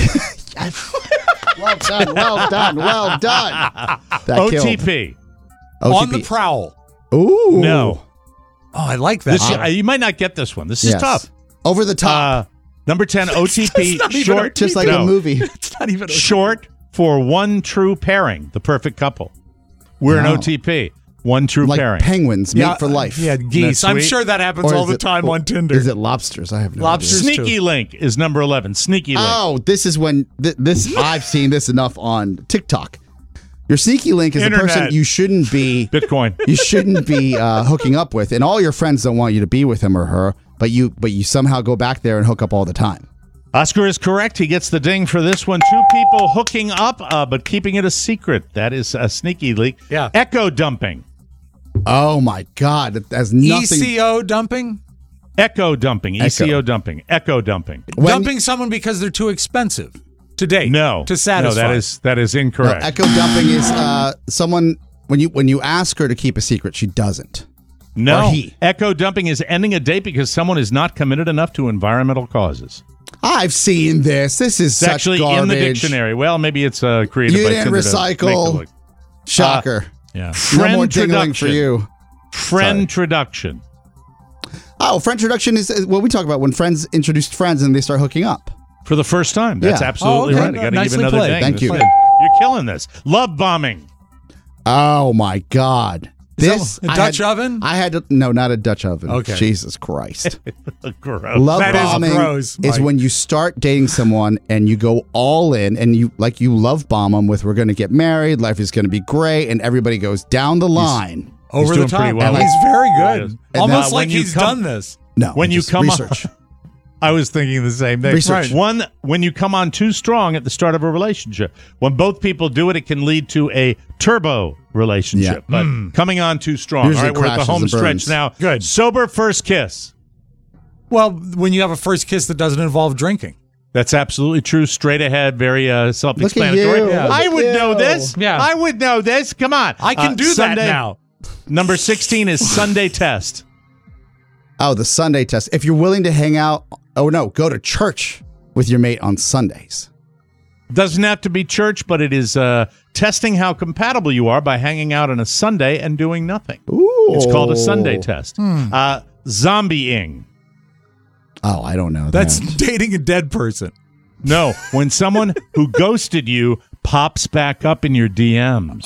Well done, well done, well done. That O T killed. P. On the prowl. Ooh, No. Oh, I like that. This, uh, you might not get this one. This is Yes. tough. Over the top, Uh, number ten, O T P. not even Short. a- just like no. a movie. it's not even a Short for one true pairing, the perfect couple. We're an Wow. O T P. One true Like pairing. penguins, mate for life. Yeah, geese. That's I'm sweet. sure that happens Or all is the it- time on Tinder. Is it lobsters? I have no Lobsters? idea. Sneaky too. Link is number eleven. Sneaky Link. Oh, this is when th- this I've seen this enough on TikTok. Your sneaky link is a Internet. person you shouldn't be Bitcoin. you shouldn't be uh, hooking up with, and all your friends don't want you to be with him or her, but you but you somehow go back there and hook up all the time. Oscar is correct. He gets the ding for this one. Two people hooking up, uh, but keeping it a secret. That is a sneaky leak. Yeah. Echo dumping. Oh my God, that has nothing. E C O dumping? Echo dumping. E C O dumping. Echo dumping. When- dumping someone because they're too expensive to date. No. To satisfy. No, that is that is No, incorrect. echo dumping is uh, someone when you when you ask her to keep a secret, she doesn't. no. or he. Echo dumping is ending a date because someone is not committed enough to environmental causes. I've seen this. This is It's such actually garbage. in the dictionary. Well, maybe it's uh, created You by didn't Tinder to make recycle. the look. Shocker. Yeah. no more dingling Friend-troduction. for you. Friend-troduction. Oh, friend introduction is is what we talk about when friends introduce friends and they start hooking up. For the first time. That's Yeah. absolutely Oh, okay. right. I got to give Nicely another played. ding. Thank That's you. good. You're killing this. Love bombing. Oh my God. This that a I Dutch had- oven? I had to no, not a Dutch oven. Okay. Jesus Christ. Gross. Love That is bombing gross, is Mike. when you start dating someone and you go all in and you like you love bomb them with we're going to get married, life is going to be great, and everybody goes down the line. Over doing the top. pretty well. And he's very He good. is. Almost And, uh, like when you he's come- done this. No, When you just come research. on, I was thinking the same thing. Research. One, when you come on too strong at the start of a relationship, when both people do it, it can lead to a turbo relationship. Yeah. But coming on too strong. Usually All right, we're at the crashes home and stretch burns. now. Good. Sober first kiss. Well, when you have a first kiss that doesn't involve drinking. That's absolutely true. Straight ahead, very uh, self-explanatory. you. Look I at would you. know this. Yeah. I would know this. Come on. I can Uh, do Sunday- that now. Number sixteen is Sunday test. Oh, the Sunday test. If you're willing to hang out, oh no, go to church with your mate on Sundays. Doesn't have to be church, but it is uh, testing how compatible you are by hanging out on a Sunday and doing nothing. Ooh. It's called a Sunday test. Uh, zombieing. Oh, I don't know. That's that. dating a dead person. No, when someone who ghosted you pops back up in your D Ms.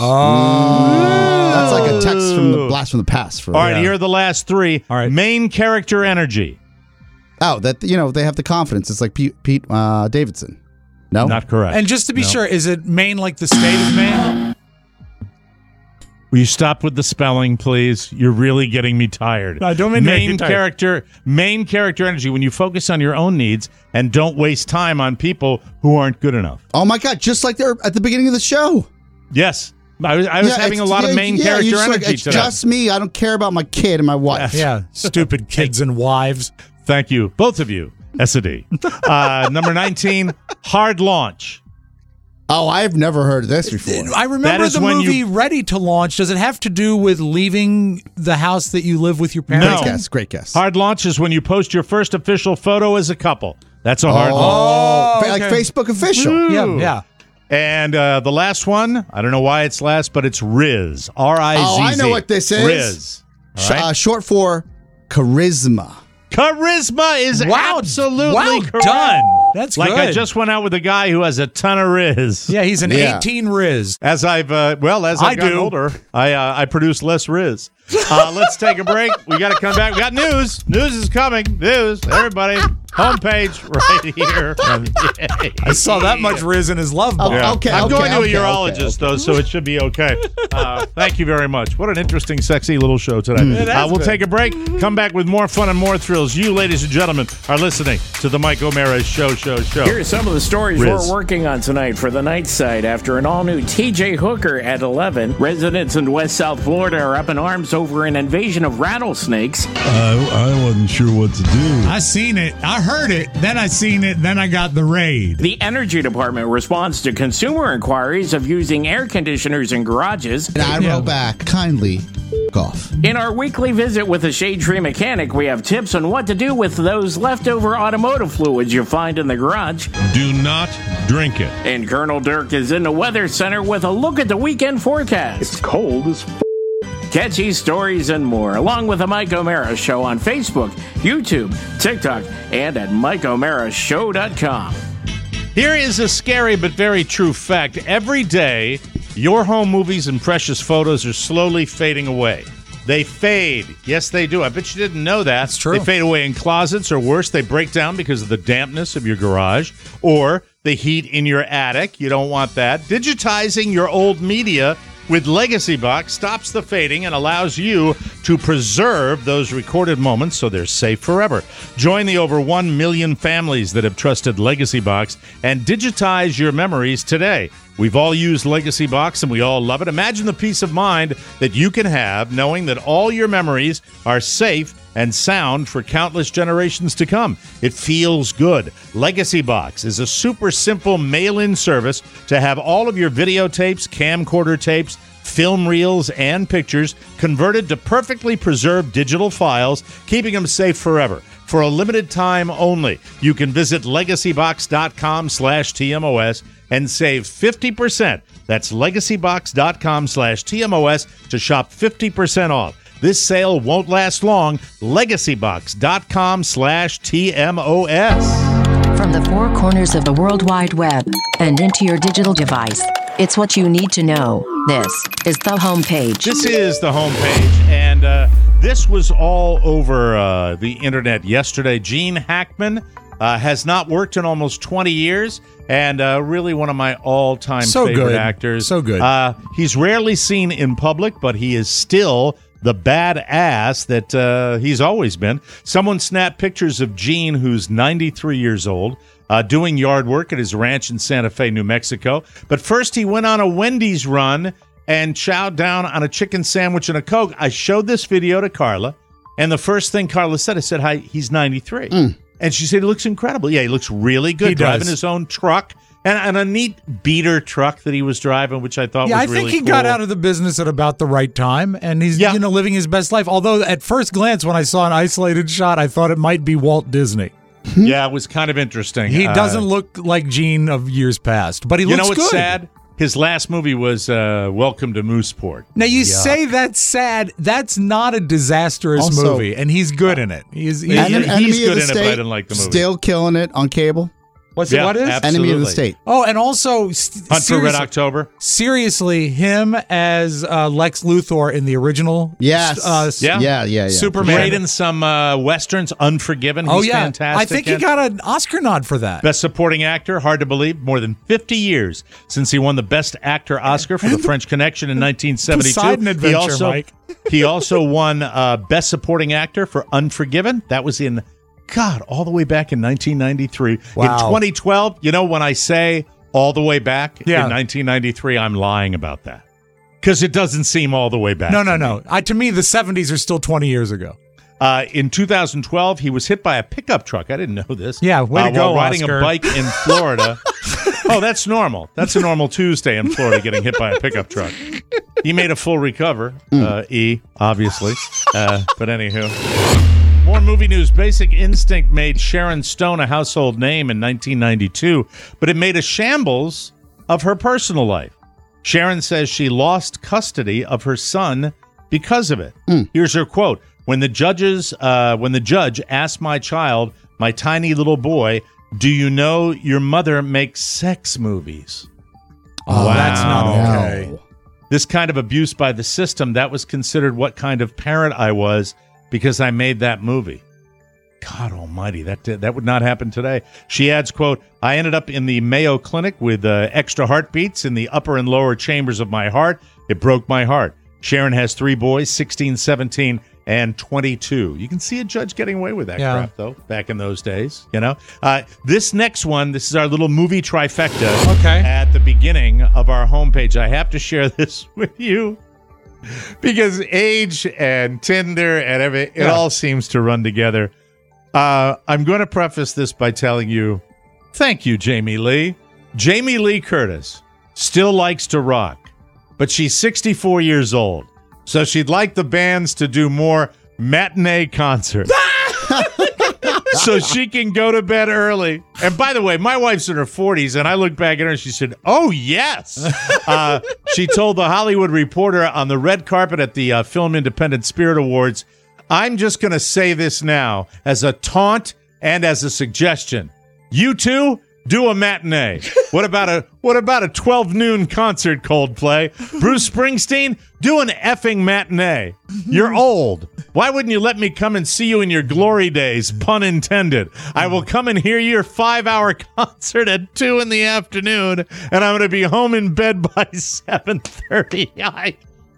That's like a text from the blast from the past. For All right, Yeah. here are the last three. All right. Main character energy. Oh, that you know they have the confidence. It's like Pete, Pete uh, Davidson. No, Not correct. And just to be sure, is it Maine like the state of Maine? Will you stop with the spelling, please? You're really getting me tired. I don't mean to make main you tired. character, main character energy. When you focus on your own needs and don't waste time on people who aren't good enough. Oh my God! Just like they're at the beginning of the show. Yes, I was. I was Yeah, having a it's- lot of yeah, main yeah, character you're just energy like, it's today. just me. I don't care about my kid and my wife. Yeah, stupid kids and wives. Thank you, both of you. S A D. Uh, number nineteen, hard launch. Oh, I've never heard of this before. I That remember is the when movie you- Ready to Launch. Does it have to do with leaving the house that you live with your parents? No. Great guess. Great guess. Hard launch is when you post your first official photo as a couple. That's a hard launch. Oh, fa- like okay. Facebook official. Yeah, yeah. And uh, the last one, I don't know why it's last, but it's Riz. R I Z Z. Oh, I know what this is. Riz. Sh- uh, short for Charisma. Charisma is Wow, absolutely well correct. done. That's like good. I just went out with a guy who has a ton of riz. Yeah, he's an Yeah. eighteen Riz. As I've uh, well, as I've I gotten do. older, I uh, I produce less riz. Uh, let's take a break. We got to come back. We got news. News is coming. News, everybody. Homepage right here. I saw that much Riz in his love ball. Yeah. Okay, I'm okay, going to okay, a urologist, okay, though, so it should be okay. Uh, thank you very much. What an interesting, sexy little show today. It Uh, has we'll been. take a break, come back with more fun and more thrills. You, ladies and gentlemen, are listening to the Mike O'Mara Show, Show, Show. Here are some of the stories Riz. we're working on tonight for the night side. After an all-new T J Hooker at eleven, residents in West South Florida are up in arms over an invasion of rattlesnakes. I, I wasn't sure what to do. I seen it. I heard it. Then I seen it. Then I got the raid. The Energy Department responds to consumer inquiries of using air conditioners in garages. And I Yeah. wrote back, kindly off. In our weekly visit with a Shade Tree mechanic, we have tips on what to do with those leftover automotive fluids you find in the garage. Do not drink it. And Colonel Dirk is in the Weather Center with a look at the weekend forecast. It's cold as f- Catchy stories and more, along with the Mike O'Mara Show on Facebook, YouTube, TikTok, and at Mike O'Mara Show dot com. Here is a scary but very true fact. Every day, your home movies and precious photos are slowly fading away. They fade. Yes, they do. I bet you didn't know that. That's true. They fade away in closets, or worse, they break down because of the dampness of your garage or the heat in your attic. You don't want that. Digitizing your old media with Legacy Box stops the fading and allows you to preserve those recorded moments so they're safe forever. Join the over one million families that have trusted Legacy Box and digitize your memories today. We've all used Legacy Box and we all love it. Imagine the peace of mind that you can have knowing that all your memories are safe and sound for countless generations to come. It feels good. Legacy Box is a super simple mail-in service to have all of your videotapes, camcorder tapes, film reels, and pictures converted to perfectly preserved digital files, keeping them safe forever. For a limited time only, you can visit legacybox.com slash TMOS and save fifty percent. That's legacybox.com slash TMOS to shop fifty percent off. This sale won't last long. Legacybox.com slash TMOS. From the four corners of the World Wide Web and into your digital device, it's what you need to know. This is the homepage. This is the homepage, and uh, this was all over uh, the internet yesterday. Gene Hackman uh, has not worked in almost twenty years, and uh, really one of my all-time So favorite good. actors. So good. Uh, he's rarely seen in public, but he is still the badass that uh, he's always been. Someone snapped pictures of Gene, who's ninety-three years old, uh, doing yard work at his ranch in Santa Fe, New Mexico. But first, he went on a Wendy's run and chowed down on a chicken sandwich and a Coke. I showed this video to Carla, and the first thing Carla said, I said, hi, he's ninety-three. Mm. And she said, he looks incredible. Yeah, he looks really good He driving does. his own truck. And, and a neat beater truck that he was driving, which I thought Yeah, was I really think he cool. got out of the business at about the right time, and he's Yeah. you know living his best life. Although at first glance, when I saw an isolated shot, I thought it might be Walt Disney. Yeah, it was kind of interesting. He Uh, doesn't look like Gene of years past, but he You looks know what's good. sad? His last movie was uh, Welcome to Mooseport. Now you say that's sad. That's not a disastrous Also- movie, and he's good in it. He's, he's Yeah, Enemy, he's Enemy good of the in it, but I State, didn't like the movie. Still killing it on cable. what's Yeah, it? What is? absolutely. Enemy of the State. Oh, and also st- Hunt for Red seriously- October. Seriously, him as uh, Lex Luthor in the original. Yes. Uh, s- Yeah. Yeah, yeah, yeah. Superman. Great in some uh, westerns. Unforgiven. He's Oh yeah, fantastic. I think he in. got an Oscar nod for that. Best Supporting Actor, hard to believe, more than fifty years since he won the Best Actor Oscar for The French Connection in nineteen seventy-two. Poseidon he Adventure, also, Mike. he also won uh, Best Supporting Actor for Unforgiven. That was in, God, all the way back in nineteen ninety-three. Wow. In twenty twelve, you know, when I say all the way back Yeah. in nineteen ninety-three, I'm lying about that. Because it doesn't seem all the way back. No, no, to me. no. I, to me, the seventies are still twenty years ago. Uh, in two thousand twelve, he was hit by a pickup truck. I didn't know this. Yeah, way to uh, go, while riding Oscar. a bike in Florida. Oh, that's normal. That's a normal Tuesday in Florida, getting hit by a pickup truck. He made a full recover, uh, E, obviously. Uh, but anywho. More movie news. Basic Instinct made Sharon Stone a household name in nineteen ninety-two, but it made a shambles of her personal life. Sharon says she lost custody of her son because of it. Here's her quote. when the judges, uh, when the judge asked my child, my tiny little boy, do you know your mother makes sex movies? Oh, wow. That's not okay. No. This kind of abuse by the system, that was considered what kind of parent I was because I made that movie. God almighty, that that would not happen today. She adds, quote, I ended up in the Mayo Clinic with uh, extra heartbeats in the upper and lower chambers of my heart. It broke my heart. Sharon has three boys, sixteen, seventeen, and twenty-two. You can see a judge getting away with that yeah. crap, though, back in those days, you know. Uh, this next one, this is our little movie trifecta okay. at the beginning of our homepage. I have to share this with you because age and Tinder and everything, it yeah. all seems to run together. Uh, I'm going to preface this by telling you, thank you, Jamie Lee. Jamie Lee Curtis still likes to rock, but she's sixty-four years old, so she'd like the bands to do more matinee concerts so she can go to bed early. And by the way, my wife's in her forties, and I looked back at her and she said, oh, yes. Uh, she told The Hollywood Reporter on the red carpet at the uh, Film Independent Spirit Awards, I'm just going to say this now as a taunt and as a suggestion. You two, do a matinee. What about a what about a twelve noon concert, Coldplay? Bruce Springsteen, do an effing matinee. You're old. Why wouldn't you let me come and see you in your glory days, pun intended? I will come and hear your five-hour concert at two in the afternoon, and I'm going to be home in bed by seven thirty. I...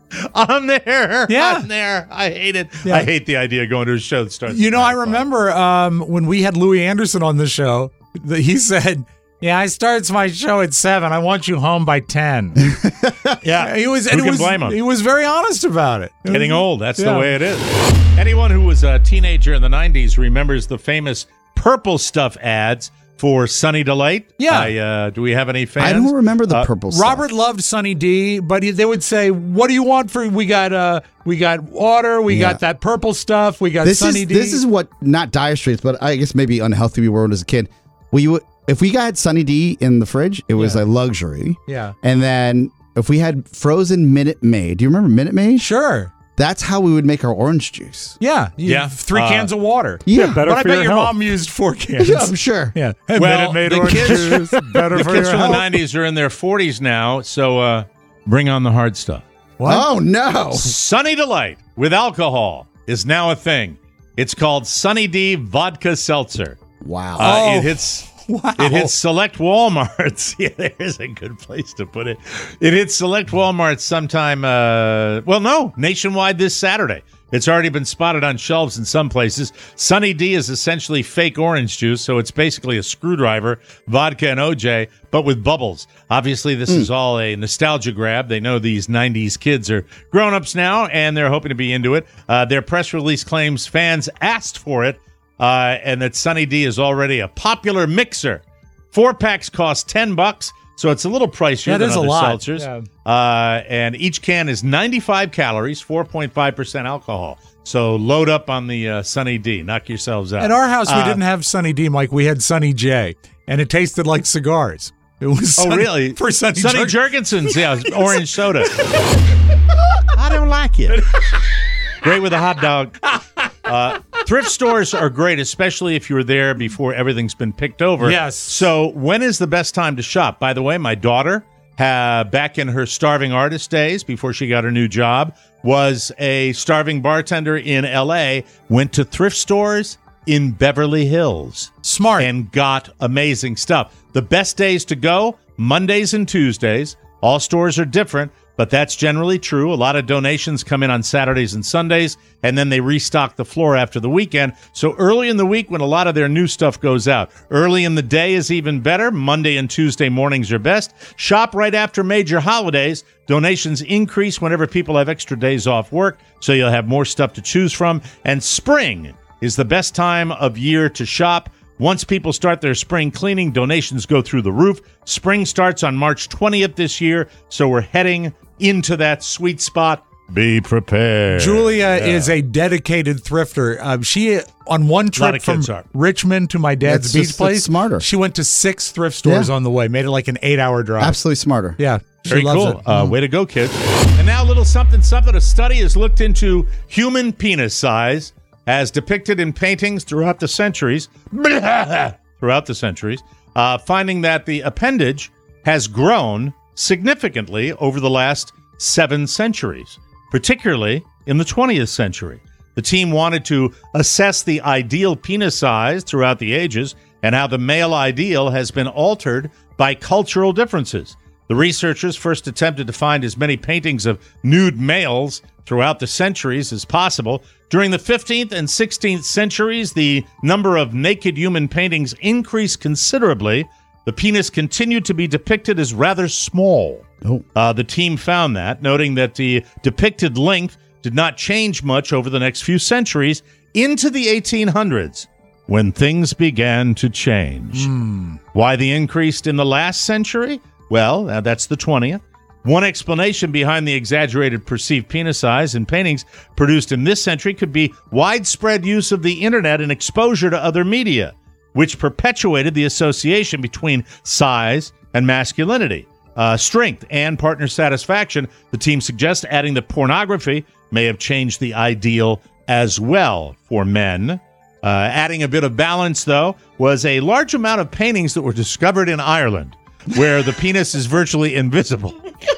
I'm there. Yeah. I'm there. I hate it. Yeah. I hate the idea of going to a show that starts. You know, I at nine o'clock. remember um, when we had Louis Anderson on the show, that he said, yeah, I starts my show at seven. I want you home by ten. Yeah. He was, Who and it can was, blame him? He was very honest about it. It Getting was- old. That's yeah. the way it is. Anyone who was a teenager in the nineties remembers the famous Purple Stuff ads for Sunny Delight. Yeah. I, uh, do we have any fans? I don't remember the Uh, purple stuff. Robert loved Sunny D, but he, they would say, "What do you want for? We got uh, we got water, we Yeah. got that purple stuff, we got This Sunny is D." this is what not Dire Straits, but I guess maybe unhealthy we were as a kid. We would if we got Sunny D in the fridge, it was Yeah. a luxury. yeah, And then if we had frozen Minute Maid, do you remember Minute Maid? sure, That's how we would make our orange juice. yeah, you- Yeah. three Uh, cans of water. Yeah, better but I for bet your your health. mom used four cans. Yeah, I'm sure. Yeah, Hey, Well, Minute Maid the orange kids- juice, better The for kids your from the health. nineties are in their forties now, so uh, bring on the hard stuff. What? Oh no! Sunny Delight with alcohol is now a thing. It's called Sunny D Vodka Seltzer. Wow. Uh, Oh. It hits. Wow. It hits select Walmarts. Yeah, there's a good place to put it. It hits select Walmarts sometime. Uh, well, no, nationwide this Saturday. It's already been spotted on shelves in some places. Sunny D is essentially fake orange juice, so it's basically a screwdriver, vodka, and O J, but with bubbles. Obviously, this is all a nostalgia grab. They know these nineties kids are grown-ups now, and they're hoping to be into it. Uh, their press release claims fans asked for it, uh, and that Sunny D is already a popular mixer. Four packs cost ten bucks, so it's a little pricier Yeah, it than is a other lot. seltzers. Yeah. Uh, and each can is ninety-five calories, four point five percent alcohol. So load up on the uh, Sunny D. Knock yourselves out. At our house, we Uh, didn't have Sunny D, Mike. We had Sunny J, and it tasted like cigars. It was Oh, Sunny- really? for Sunny, Sunny Jer- Jurgensen's, yeah, orange soda. I don't like it. Great with a hot dog. Uh, thrift stores are great, especially if you're there before everything's been picked over. Yes. So when is the best time to shop? By the way, my daughter, uh, back in her starving artist days, before she got her new job, was a starving bartender in L A, went to thrift stores in Beverly Hills. Smart. And got amazing stuff. The best days to go, Mondays and Tuesdays. All stores are different, but that's generally true. A lot of donations come in on Saturdays and Sundays, and then they restock the floor after the weekend. So early in the week when a lot of their new stuff goes out. Early in the day is even better. Monday and Tuesday mornings are best. Shop right after major holidays. Donations increase whenever people have extra days off work, so you'll have more stuff to choose from. And spring is the best time of year to shop. Once people start their spring cleaning, donations go through the roof. Spring starts on March twentieth this year, so we're heading into that sweet spot. Be prepared. Julia is a dedicated thrifter. Um, she on one lot trip of from kids are. Richmond to my dad's It's beach just- place. it's smarter. She went to six thrift stores Yeah. on the way. Made it like an eight-hour drive. Absolutely smarter. Yeah, she Very loves cool. it. Uh, way to go, kids. And now a little little something, something. A study has looked into human penis size as depicted in paintings throughout the centuries, throughout the centuries, uh, finding that the appendage has grown significantly over the last seven centuries, particularly in the twentieth century. The team wanted to assess the ideal penis size throughout the ages and how the male ideal has been altered by cultural differences. The researchers first attempted to find as many paintings of nude males throughout the centuries as possible. During the fifteenth and sixteenth centuries, the number of naked human paintings increased considerably. The penis continued to be depicted as rather small. Oh. Uh, the team found that, noting that the depicted length did not change much over the next few centuries into the eighteen hundreds, when things began to change. Mm. Why the increase in the last century? Well, uh, that's the twentieth. One explanation behind the exaggerated perceived penis size in paintings produced in this century could be widespread use of the internet and exposure to other media, which perpetuated the association between size and masculinity, uh, strength, and partner satisfaction. The team suggests adding that pornography may have changed the ideal as well for men. Uh, adding a bit of balance, though, was a large amount of paintings that were discovered in Ireland, where the penis is virtually invisible,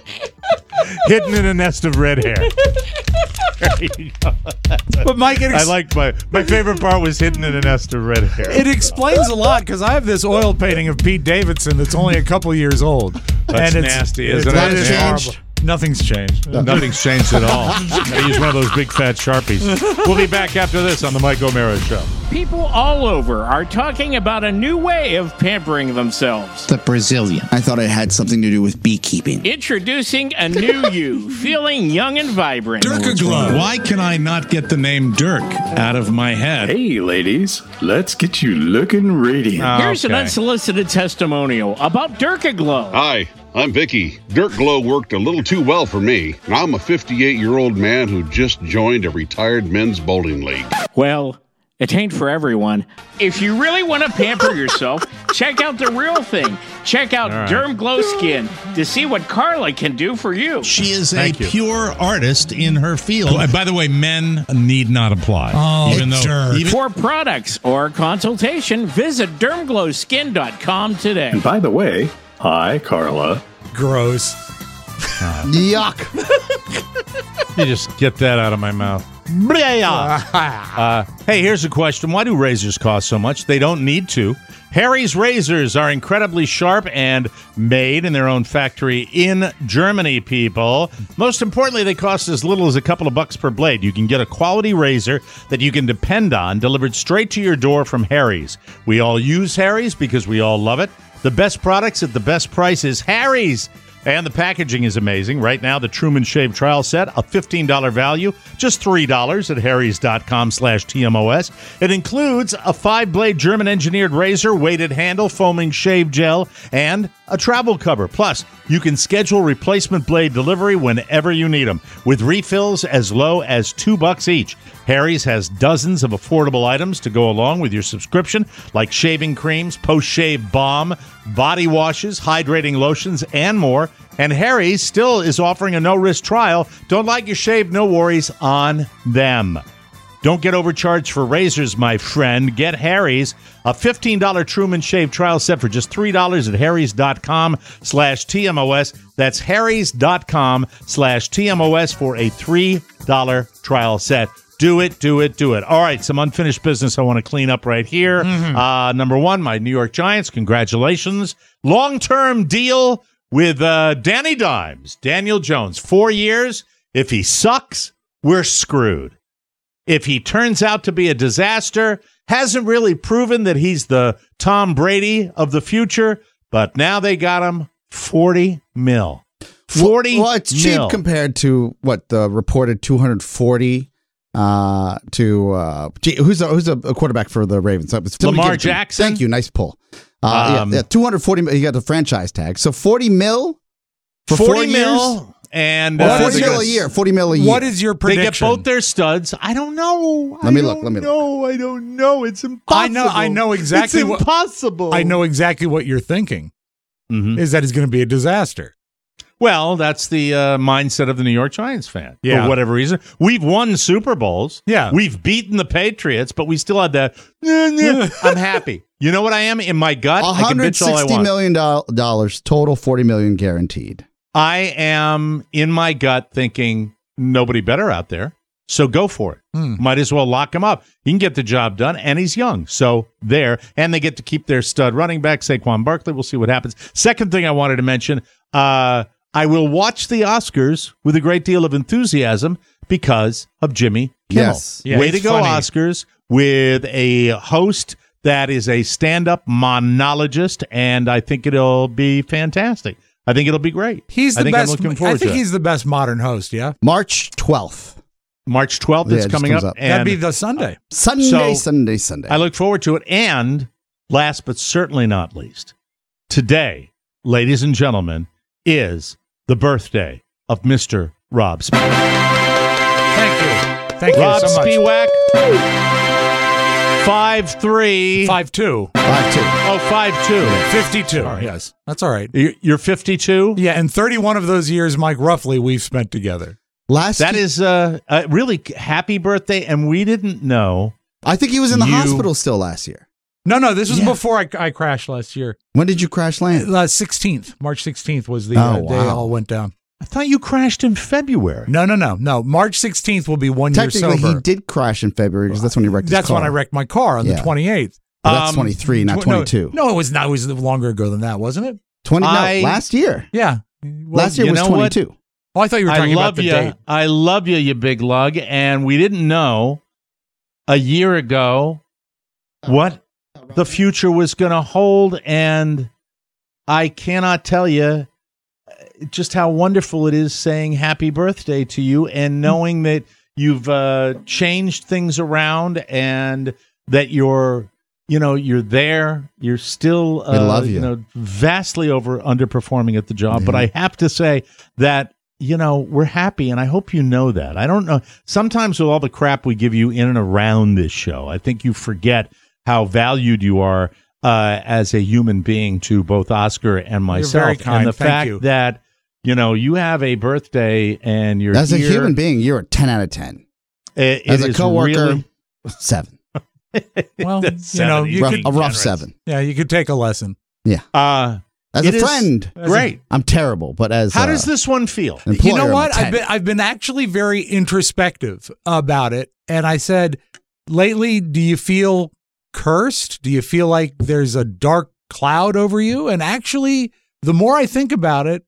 hidden in a nest of red hair. There you go. But Mike, it ex- I like my my favorite part was hidden in a nest of red hair. It explains a lot because I have this oil painting of Pete Davidson that's only a couple years old. That's and it's, nasty, it's, isn't it? it is Changed? horrible. Nothing's changed. Nothing's changed at all. I use one of those big fat Sharpies. We'll be back after this on the Mike O'Mara Show. People all over are talking about a new way of pampering themselves. The Brazilian. I thought it had something to do with beekeeping. Introducing a new you, feeling young and vibrant. Dirk-a-glow. Why can I not get the name Dirk out of my head? Hey, ladies, let's get you looking radiant. Here's Okay. an unsolicited testimonial about Dirk-a-glow. Hi, I'm Vicky. Dirt Glow worked a little too well for me, and I'm a fifty-eight-year-old man who just joined a retired men's bowling league. Well, it ain't for everyone. If you really want to pamper yourself, check out the real thing. Check out right. Derm Glow Skin to see what Carla can do for you. She is Thank a you. pure artist in her field. Oh, and by the way, men need not apply. Oh, even though, Dirk. even, For products or consultation, visit derm glow skin dot com today. And by the way, hi, Carla. Gross. Yuck. You just get that out of my mouth. Uh, hey, here's a question. Why do razors cost so much? They don't need to. Harry's razors are incredibly sharp and made in their own factory in Germany, people. Most importantly, they cost as little as a couple of bucks per blade. You can get a quality razor that you can depend on, delivered straight to your door from Harry's. We all use Harry's because we all love it. The best products at the best prices. Harry's. And the packaging is amazing. Right now, the Truman Shave Trial Set, a fifteen dollars value, just three dollars at harrys.com slash TMOS. It includes a five-blade German-engineered razor, weighted handle, foaming shave gel, and a travel cover. Plus, you can schedule replacement blade delivery whenever you need them, with refills as low as two bucks each. Harry's has dozens of affordable items to go along with your subscription, like shaving creams, post-shave balm, body washes, hydrating lotions, and more. And Harry's still is offering a no-risk trial. Don't like your shave? No worries on them. Don't get overcharged for razors, my friend. Get Harry's, a fifteen dollars Truman Shave Trial Set for just three dollars at harrys.com slash TMOS. That's harrys.com slash TMOS for a three dollars trial set. Do it, do it, do it. All right, some unfinished business I want to clean up right here. Mm-hmm. Uh, number one, my New York Giants, congratulations. Long-term deal with uh, Danny Dimes, Daniel Jones, four years. If he sucks, we're screwed. If he turns out to be a disaster, hasn't really proven that he's the Tom Brady of the future, but now they got him forty mil. forty Well, it's mil. cheap compared to what the reported two hundred forty uh, to uh, gee, who's a, who's a quarterback for the Ravens? Let me Lamar give it to you. Jackson? Thank you. Nice pull. Uh, Um, yeah, yeah, two hundred forty. You got the franchise tag. So forty mil for forty four mil. years? And Well, uh, forty they're mil gonna- a year. Forty mil a year. What is your They prediction? get both their studs. I don't know. Let I me look, don't let me look. know. I don't know. It's impossible. I know. I know exactly It's what. impossible. I know exactly what you're thinking. Mhm. Is that he's going to be a disaster? Well, that's the uh, mindset of the New York Giants fan. Yeah. For whatever reason. We've won Super Bowls. Yeah. We've beaten the Patriots, but we still had that. I'm happy. You know what I am? In my gut, I can bitch all I $160 want. million dollars total, forty million dollars guaranteed. I am in my gut thinking nobody better out there. So go for it. Hmm. Might as well lock him up. He can get the job done, and he's young. So there. And they get to keep their stud running back, Saquon Barkley. We'll see what happens. Second thing I wanted to mention, uh, I will watch the Oscars with a great deal of enthusiasm because of Jimmy Kimmel. Yes. Yeah, Way he's to go, funny. Oscars, with a host that is a stand-up monologist, and I think it'll be fantastic. I think it'll be great. He's the I think best. I'm looking forward I think to it. he's the best modern host. Yeah, March twelfth. March twelfth Yeah, is it just coming comes up. up. And that'd be the Sunday. Sunday, So- Sunday, Sunday. I look forward to it. And last but certainly not least, today, ladies and gentlemen, is the birthday of Mister Rob Spiewak. Thank you. Thank Rob you so much. Spiewak, five three. Five two. Five two. Oh, five two. Fifty-two. Yes, that's all right. You're you're fifty-two? Yeah, and thirty-one of those years, Mike, roughly, we've spent together. Last That is uh, a really happy birthday, and we didn't know. I think he was in the You- hospital still last year. No, no, this was Yeah. before I, I crashed last year. When did you crash land? Uh, sixteenth, March sixteenth was the Oh, uh, day it wow. all went down. I thought you crashed in February. No, no, no, no. March sixteenth will be one year Technically, sober. he did crash in February because that's when he wrecked his That's car. when I wrecked my car on Yeah. the twenty-eighth. But that's Um, twenty-three, not Tw- no, twenty-two. No, it was not. It was longer ago than that, wasn't it? twenty. I- no, last year. Yeah. Well, last year you was know what? twenty-two. Oh, I thought you were I talking love about the you. date. I love you, you big lug. And we didn't know a year ago what the future was going to hold. And I cannot tell you just how wonderful it is saying happy birthday to you and knowing that you've uh, changed things around and that you're, you know, you're there. You're still, uh, We love you. know, vastly over underperforming at the job. But Yeah. I have to say that, you know, we're happy, and I hope you know that. I don't know. Sometimes with all the crap we give you in and around this show, I think you forget how valued you are uh, as a human being to both Oscar and myself. very kind. And the Thank fact you. that, you know, you have a birthday and you're As here, a human being, you're a ten out of ten. It, As it a is coworker, really- seven. Well, That's you know, seven. you Rough, could, a rough generous. seven. yeah, you could take a lesson. Yeah. Uh, As it a is friend, great. I'm terrible, but as How uh, does this one feel? an You know employer, I'm a what? I've ten. been I've been actually very introspective about it, and I said, lately, do you feel cursed? Do you feel like there's a dark cloud over you? And actually, the more I think about it,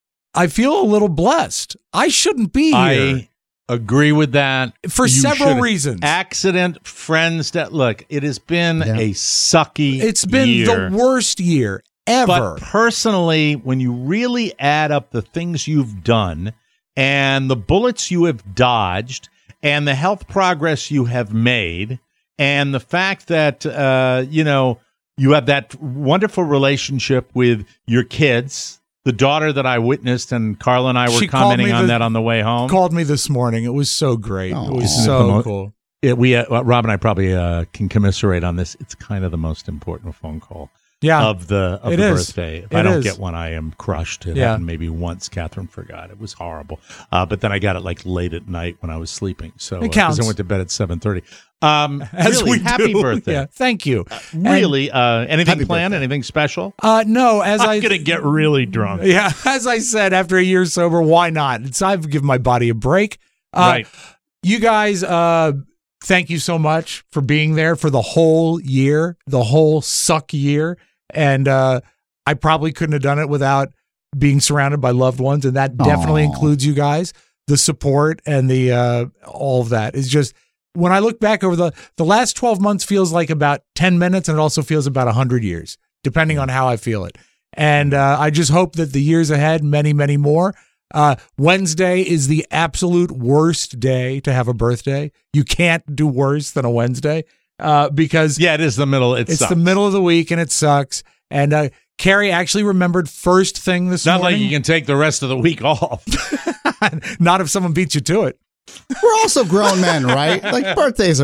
I feel a little blessed. I shouldn't be here I agree with that. for You several shouldn't. reasons. Accident, friends that look, it has been Yeah. a sucky It's been year. the worst year ever. But personally, when you really add up the things you've done and the bullets you have dodged and the health progress you have made and the fact that, uh, you know, you have that wonderful relationship with your kids, the daughter that I witnessed, and Carla and I were She called commenting me on the- that on the way home. Called me this morning. It was so great. Aw. It was Isn't it the so mo- cool. It, we, uh, Rob and I probably uh, can commiserate on this. It's kind of the most important phone call Yeah. of the of It the is. birthday. If It I don't is. get one, I am crushed. It Yeah. happened maybe once. Catherine forgot. It was horrible. Uh, but then I got it like late at night when I was sleeping. So It uh, 'cause counts. I went to bed at seven thirty. Um, As really, we happy do. birthday. Yeah, thank you. Really, uh, anything Happy planned? birthday. Anything special? Uh, no, as I'm I gonna get really drunk. Yeah, as I said, after a year sober, why not? It's I've given my body a break. Uh, Right. You guys, uh, thank you so much for being there for the whole year, the whole suck year. And uh, I probably couldn't have done it without being surrounded by loved ones. And that definitely Aw. includes you guys. The support and the uh, all of that is just, when I look back over the, the last twelve months feels like about ten minutes, and it also feels about one hundred years, depending on how I feel it. And uh, I just hope that the years ahead, many, many more. Uh, Wednesday is the absolute worst day to have a birthday. You can't do worse than a Wednesday uh, because Yeah, it is the middle. It it's sucks. the middle of the week and it sucks. And uh, Carrie actually remembered first thing this Not morning. like you can take the rest of the week off. Not if someone beats you to it. We're also grown men, right? Like birthdays are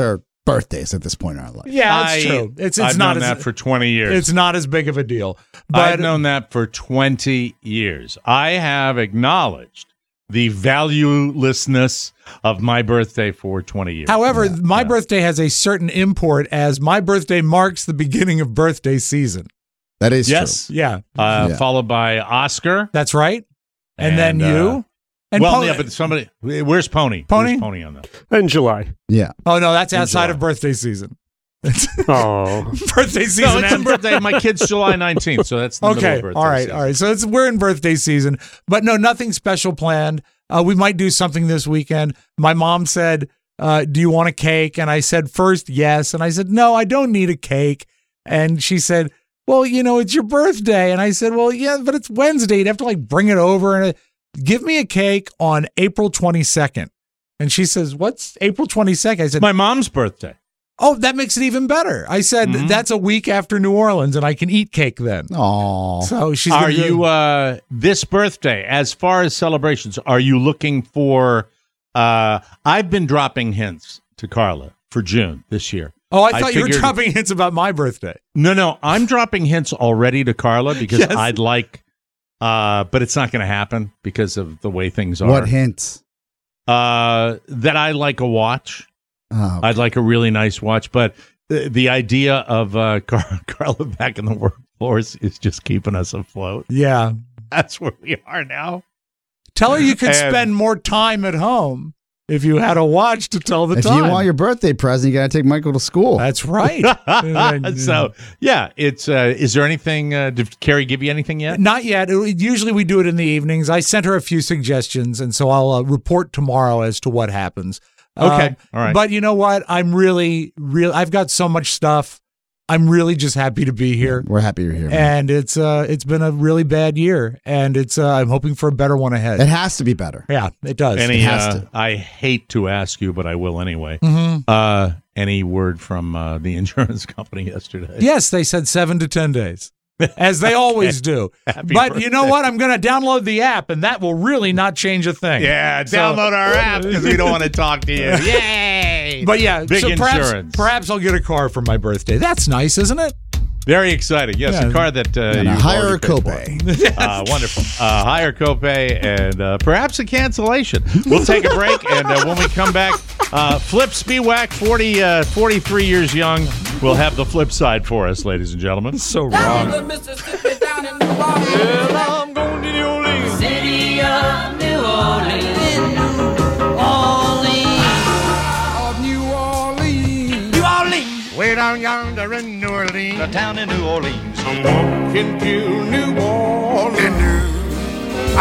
birthdays at this point in our life. Yeah, that's I, true. It's it's I've not known as, that for twenty years. It's not as big of a deal. But I've known that for twenty years. I have acknowledged the valuelessness of my birthday for twenty years. However, yeah, my yeah. birthday birthday has a certain import as my birthday marks the beginning of birthday season. That is yes. true. Yeah. Uh, Yeah. Followed by Oscar. That's right. And, And, then you. uh, and well, Po- yeah, but somebody, where's Pony? Pony? Where's Pony on that? In July. Yeah. Oh, no, that's In outside July. of birthday season. Oh. birthday season. No, it's a ends- birthday. My kid's July nineteenth, so that's the middle Okay. of birthday All right. season. All right. So it's we're in birthday season, but no, nothing special planned. Uh, we might do something this weekend. My mom said, uh, do you want a cake? And I said, first, yes. And I said, no, I don't need a cake. And she said, well, you know, it's your birthday. And I said, well, yeah, but it's Wednesday. You'd have to like bring it over and uh, give me a cake on April twenty-second. And she says, what's April twenty-second? I said, My mom's birthday. oh, that makes it even better. I said, Mhm. that's a week after New Orleans and I can eat cake then. Aw. So she's Are gonna do- you uh this birthday, as far as celebrations, are you looking for uh I've been dropping hints to Carla for June this year. Oh, I thought you were figured- dropping hints about my birthday. No, no, I'm dropping hints already to Carla because Yes. I'd like uh but it's not going to happen because of the way things are. What hints? Uh that I like a watch. Oh, I'd like a really nice watch, but the, the idea of uh Car- Carla back in the workforce is just keeping us afloat. Yeah. That's where we are now. Tell her you could And- spend more time at home if you had a watch to tell the if time. you want your birthday present, you got to take Michael to school. That's right. So yeah, it's. Uh, is there anything? Uh, did Carrie give you anything yet? Not yet. It- Usually we do it in the evenings. I sent her a few suggestions, and so I'll uh, report tomorrow as to what happens. Okay. Um, All right. But you know what? I'm really, really. I've got so much stuff. I'm really just happy to be here. We're happy you're here. man. And it's uh, it's been a really bad year, and it's uh, I'm hoping for a better one ahead. It has to be better. Yeah, it does. Any? It has Uh, to. I hate to ask you, but I will anyway. Mhm. Uh, any word from uh, the insurance company yesterday? Yes, they said seven to ten days, as they always do. Happy But you know birthday. what? I'm going to download the app, and that will really not change a thing. Yeah, So- download our app because we don't want to talk to you. Yay! But yeah, Big so perhaps, insurance. perhaps I'll get a car for my birthday. That's nice, isn't it? Very exciting. Yes, Yeah. a car that uh, And a you've higher already paid for. copay. Uh, wonderful. Uh, higher copay and uh, perhaps a cancellation. We'll take a break, and uh, when we come back, uh, Flip Spiewak, forty, uh, forty-three years young, will have the flip side for us, ladies and gentlemen. So Down wrong. the Mississippi, down in New Orleans. Well, I'm going to New Orleans. City of New Orleans. In New Orleans. Of New Orleans. New Orleans. Way down yonder in New Orleans. The town in New Orleans. I'm walking to New Orleans. In New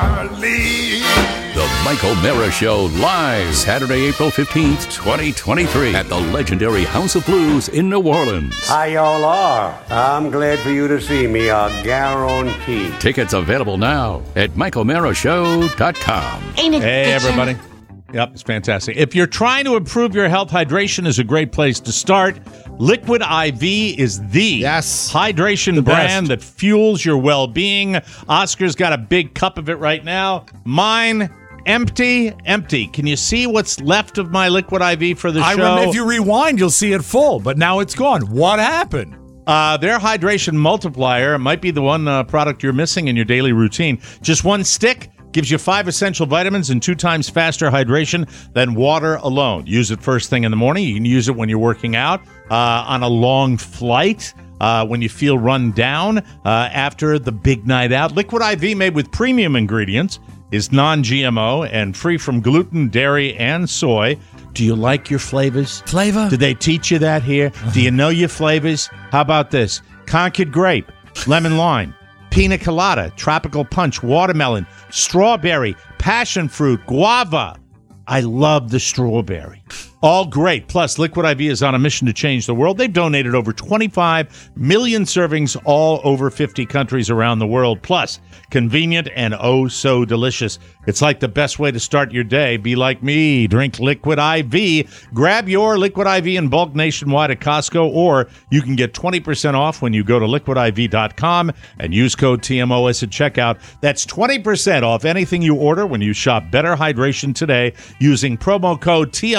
Orleans. The Michael Mara Show live Saturday, April fifteenth, twenty twenty-three at the legendary House of Blues in New Orleans. Hi, y'all are. I'm glad for you to see me, I guarantee. Tickets available now at michael mara show dot com. Ain't it Hey, bitchin'? everybody. Yep, it's fantastic. If you're trying to improve your health, hydration is a great place to start. Liquid I V is the Yes. hydration brand that fuels your well-being. Oscar's got a big cup of it right now. Mine, empty, empty. Can you see what's left of my Liquid I V for the I show? rem- if you rewind, you'll see it full, but now it's gone. What happened? Uh, their hydration multiplier might be the one uh, product you're missing in your daily routine. Just one stick gives you five essential vitamins and two times faster hydration than water alone. Use it first thing in the morning. You can use it when you're working out, uh, on a long flight, uh, when you feel run down, uh, after the big night out. Liquid I V, made with premium ingredients, is non-G M O and free from gluten, dairy, and soy. Do you like your flavors? Flavor? Did they teach you that here? Do you know your flavors? How about this? Concord grape, lemon lime, pina colada, tropical punch, watermelon, strawberry, passion fruit, guava. I love the strawberry. All great. Plus, Liquid I V is on a mission to change the world. They've donated over twenty-five million servings all over fifty countries around the world. Plus, convenient and oh so delicious. It's like the best way to start your day. Be like me. Drink Liquid I V. Grab your Liquid I V in bulk nationwide at Costco, or you can get twenty percent off when you go to liquid I V dot com and use code T M O S at checkout. That's twenty percent off anything you order when you shop Better Hydration today using promo code T M O S.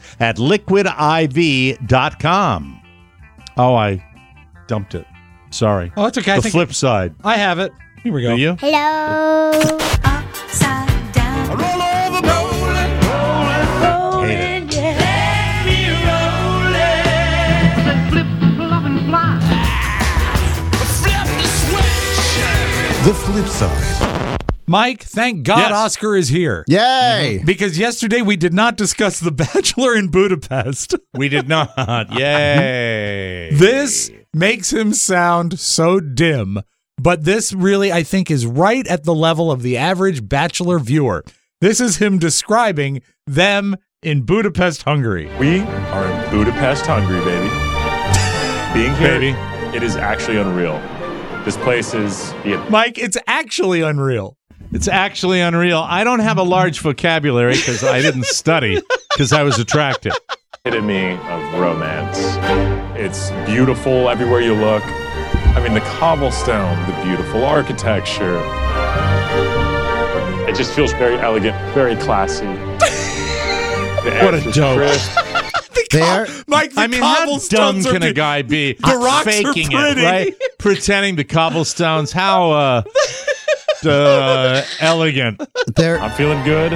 at liquid I V dot com. Oh, I dumped it. Sorry. Oh, it's okay. I The think flip side. I have it. Here we go. Do you? Hello. Upside down. Roll over, rolling, rolling, rolling. Yeah. Let me roll it. Flip, flop, and fly. Flip the switch. The flip side. Mike, thank God Yes. Oscar is here. Yay! Because yesterday we did not discuss The Bachelor in Budapest. We did not. Yay. This makes him sound so dim, but this really, I think, is right at the level of the average Bachelor viewer. This is him describing them in Budapest, Hungary. We are in Budapest, Hungary, baby. Being here, baby. It is actually unreal. This place is... Yeah. Mike, it's actually unreal. It's actually unreal. I don't have a large vocabulary because I didn't study because I was attracted. Epitome of romance. It's beautiful everywhere you look. I mean, the cobblestone, the beautiful architecture. It just feels very elegant, very classy. The What a air is joke. crisp. There, Mike, the I mean, how dumb cobblestones are can a be- guy be? The rocks are faking pretty. it, right? Pretending the cobblestones. How uh, uh, elegant. there. I'm feeling good.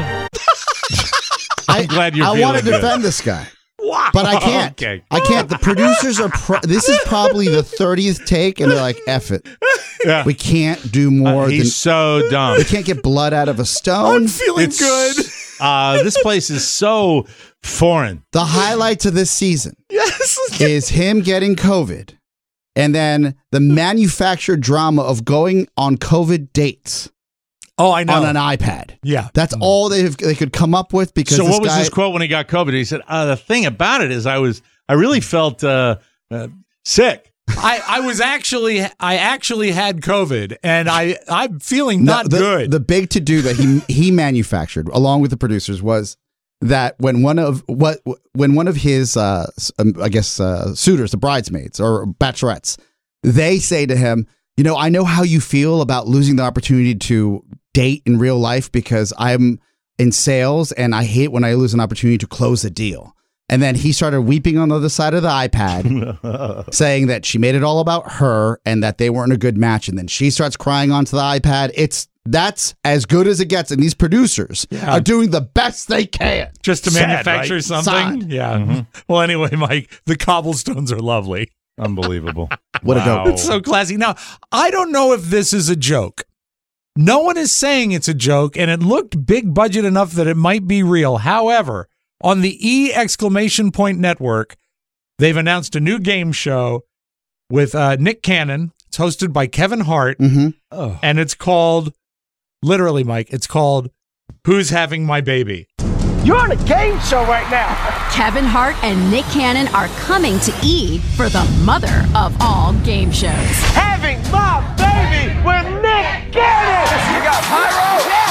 I'm glad you're I feeling want to good. defend this guy, Wow. but I can't. Okay. I can't. The producers are. Pro- this is probably the thirtieth take, and they're like, "F it. Yeah. We can't do more Uh, than. he's so dumb. We can't get blood out of a stone." I'm feeling It's- good. Uh, this place is so foreign. The highlights of this season Yes. is him getting COVID, and then the manufactured drama of going on COVID dates Oh, I know. on an iPad. Yeah. That's all they have, they could come up with because So this what was guy, his quote when he got COVID? He said, uh, "The thing about it is, I was, I really felt uh, uh, sick." I, I was actually I actually had COVID and I I'm feeling No, not the, good. The big to do that he he manufactured along with the producers was that when one of what when one of his uh, s- um, I guess uh, suitors, the bridesmaids or bachelorettes, they say to him, you know, I know how you feel about losing the opportunity to date in real life because I'm in sales and I hate when I lose an opportunity to close a deal. And then he started weeping on the other side of the iPad, saying that she made it all about her and that they weren't a good match. And then she starts crying onto the iPad. It's that's as good as it gets. And these producers Yeah. are doing the best they can. Just to Sad, manufacture right? something. Sad. Yeah. Mm-hmm. Well, anyway, Mike, the cobblestones are lovely. Unbelievable. What a Wow. dope. It's so classy. Now, I don't know if this is a joke. No one is saying it's a joke, and it looked big budget enough that it might be real. However, on the E exclamation point network, they've announced a new game show with uh, Nick Cannon. It's hosted by Kevin Hart, Mm-hmm. Oh. and it's called, literally, Mike, it's called Who's Having My Baby? You're on a game show right now. Kevin Hart and Nick Cannon are coming to E for the mother of all game shows. Having my baby with Nick Cannon. You got pyro? Yeah.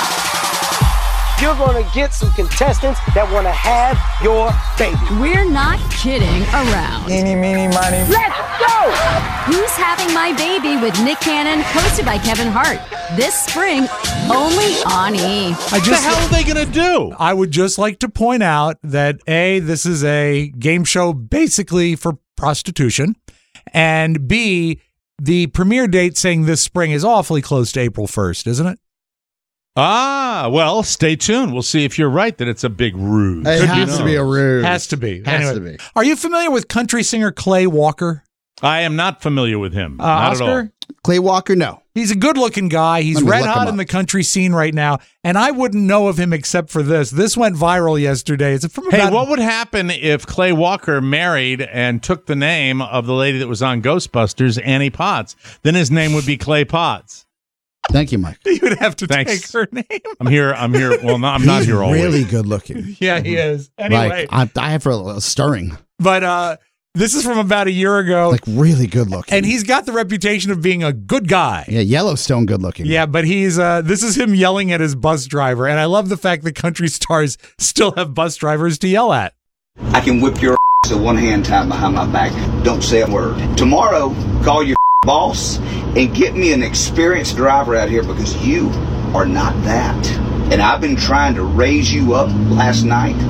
You're going to get some contestants that want to have your baby. We're not kidding around. Eeny, meeny, miny. Let's go! Who's Having My Baby with Nick Cannon, hosted by Kevin Hart. This spring, only on E. I What the hell are they going to do? I would just like to point out that A, this is a game show basically for prostitution, and B, the premiere date saying this spring is awfully close to April first, isn't it? Ah, well, stay tuned. We'll see if you're right that it's a big ruse. It Who has knows? to be a ruse. Has to be. Has Anyway, to be. Are you familiar with country singer Clay Walker? I am not familiar with him. Uh, not Oscar? at all. Clay Walker, no. He's a good-looking guy. He's Let me red look hot him in up. the country scene right now, and I wouldn't know of him except for this. This went viral yesterday. It's from Hey, about what would happen if Clay Walker married and took the name of the lady that was on Ghostbusters, Annie Potts? Then his name would be Clay Potts. Thank you, Mike. You would have to Thanks. take her name. I'm here. I'm here. Well, no, I'm not He's here always. really good looking. Yeah, he is. Anyway, Like I, I have a little stirring. but uh, this is from about a year ago, Like really good looking. and he's got the reputation of being a good guy. yeah, Yellowstone good looking. Yeah, but he's uh, this is him yelling at his bus driver, and I love the fact that country stars still have bus drivers to yell at. I can whip your ass with one hand tied behind my back. Don't say a word. Tomorrow, call your boss and get me an experienced driver out here because you are not that. And I've been trying to raise you up last night,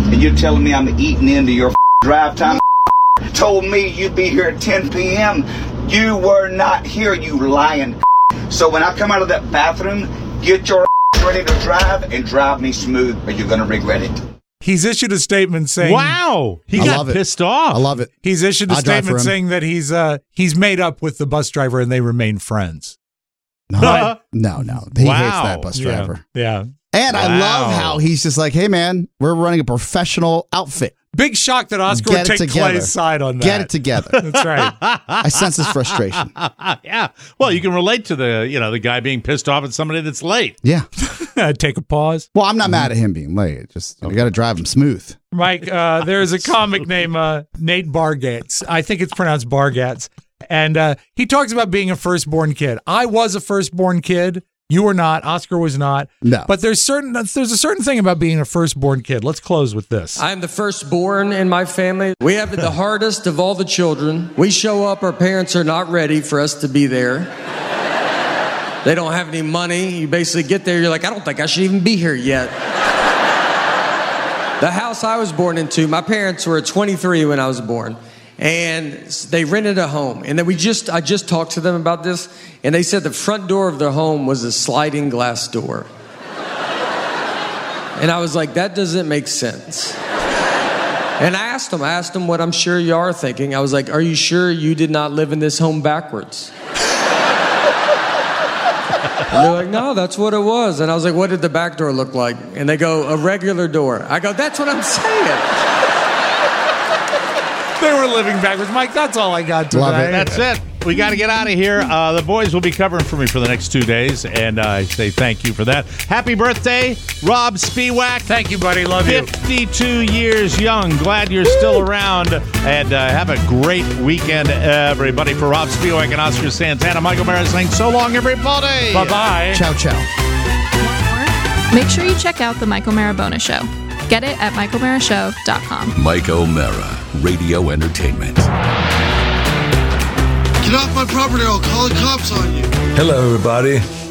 and you're telling me I'm eating into your drive time. Told me you'd be here at ten p.m. You were not here, you lying. So when I come out of that bathroom, get your ready to drive and drive me smooth, or you're going to regret it. He's issued a statement saying, "Wow, he I got love it. pissed off." I love it. He's issued a I'll drive for statement him. saying that he's uh he's made up with the bus driver and they remain friends. No, no, no. He Wow. hates that bus Yeah, driver. yeah. And I Wow. love how he's just like, hey, man, we're running a professional outfit. Big shock that Oscar Get would it take together. Clay's side on that. Get it together. That's right. I sense his frustration. Yeah. Well, you can relate to the, you know, the guy being pissed off at somebody that's late. Yeah. Take a pause. Well, I'm not mad at him being late. Just you got to drive him smooth. Mike, uh, there's a comic named uh, Nate Bargatze. I think it's pronounced Bargatze. And uh, he talks about being a firstborn kid. I was a firstborn kid. You were not. Oscar was not. No. But there's certain there's a certain thing about being a firstborn kid. Let's close with this. I'm the firstborn in my family. We have it the hardest of all the children. We show up, our parents are not ready for us to be there. They don't have any money. You basically get there, you're like, I don't think I should even be here yet. The house I was born into, my parents were twenty-three when I was born. And they rented a home. And then we just, I just talked to them about this. And they said the front door of their home was a sliding glass door. And I was like, that doesn't make sense. And I asked them, I asked them what I'm sure you are thinking. I was like, are you sure you did not live in this home backwards? And they're like, no, that's what it was. And I was like, what did the back door look like? And they go, a regular door. I go, that's what I'm saying. They were living backwards. Mike, that's all I got today. Love it. That's it. We got to get out of here. Uh, the boys will be covering for me for the next two days, and uh, I say thank you for that. Happy birthday, Rob Spiewak. Thank you, buddy. Love you. fifty-two years young. Glad you're still around, and uh, have a great weekend, everybody. For Rob Spiewak and Oscar Santana, Michael Mara saying so long, everybody. Bye-bye. Ciao, ciao. Make sure you check out the Michael Mara Bonus Show. Get it at michael mara show dot com. Mike O'Mara, Radio Entertainment. Get off my property, I'll call the cops on you. Hello, everybody.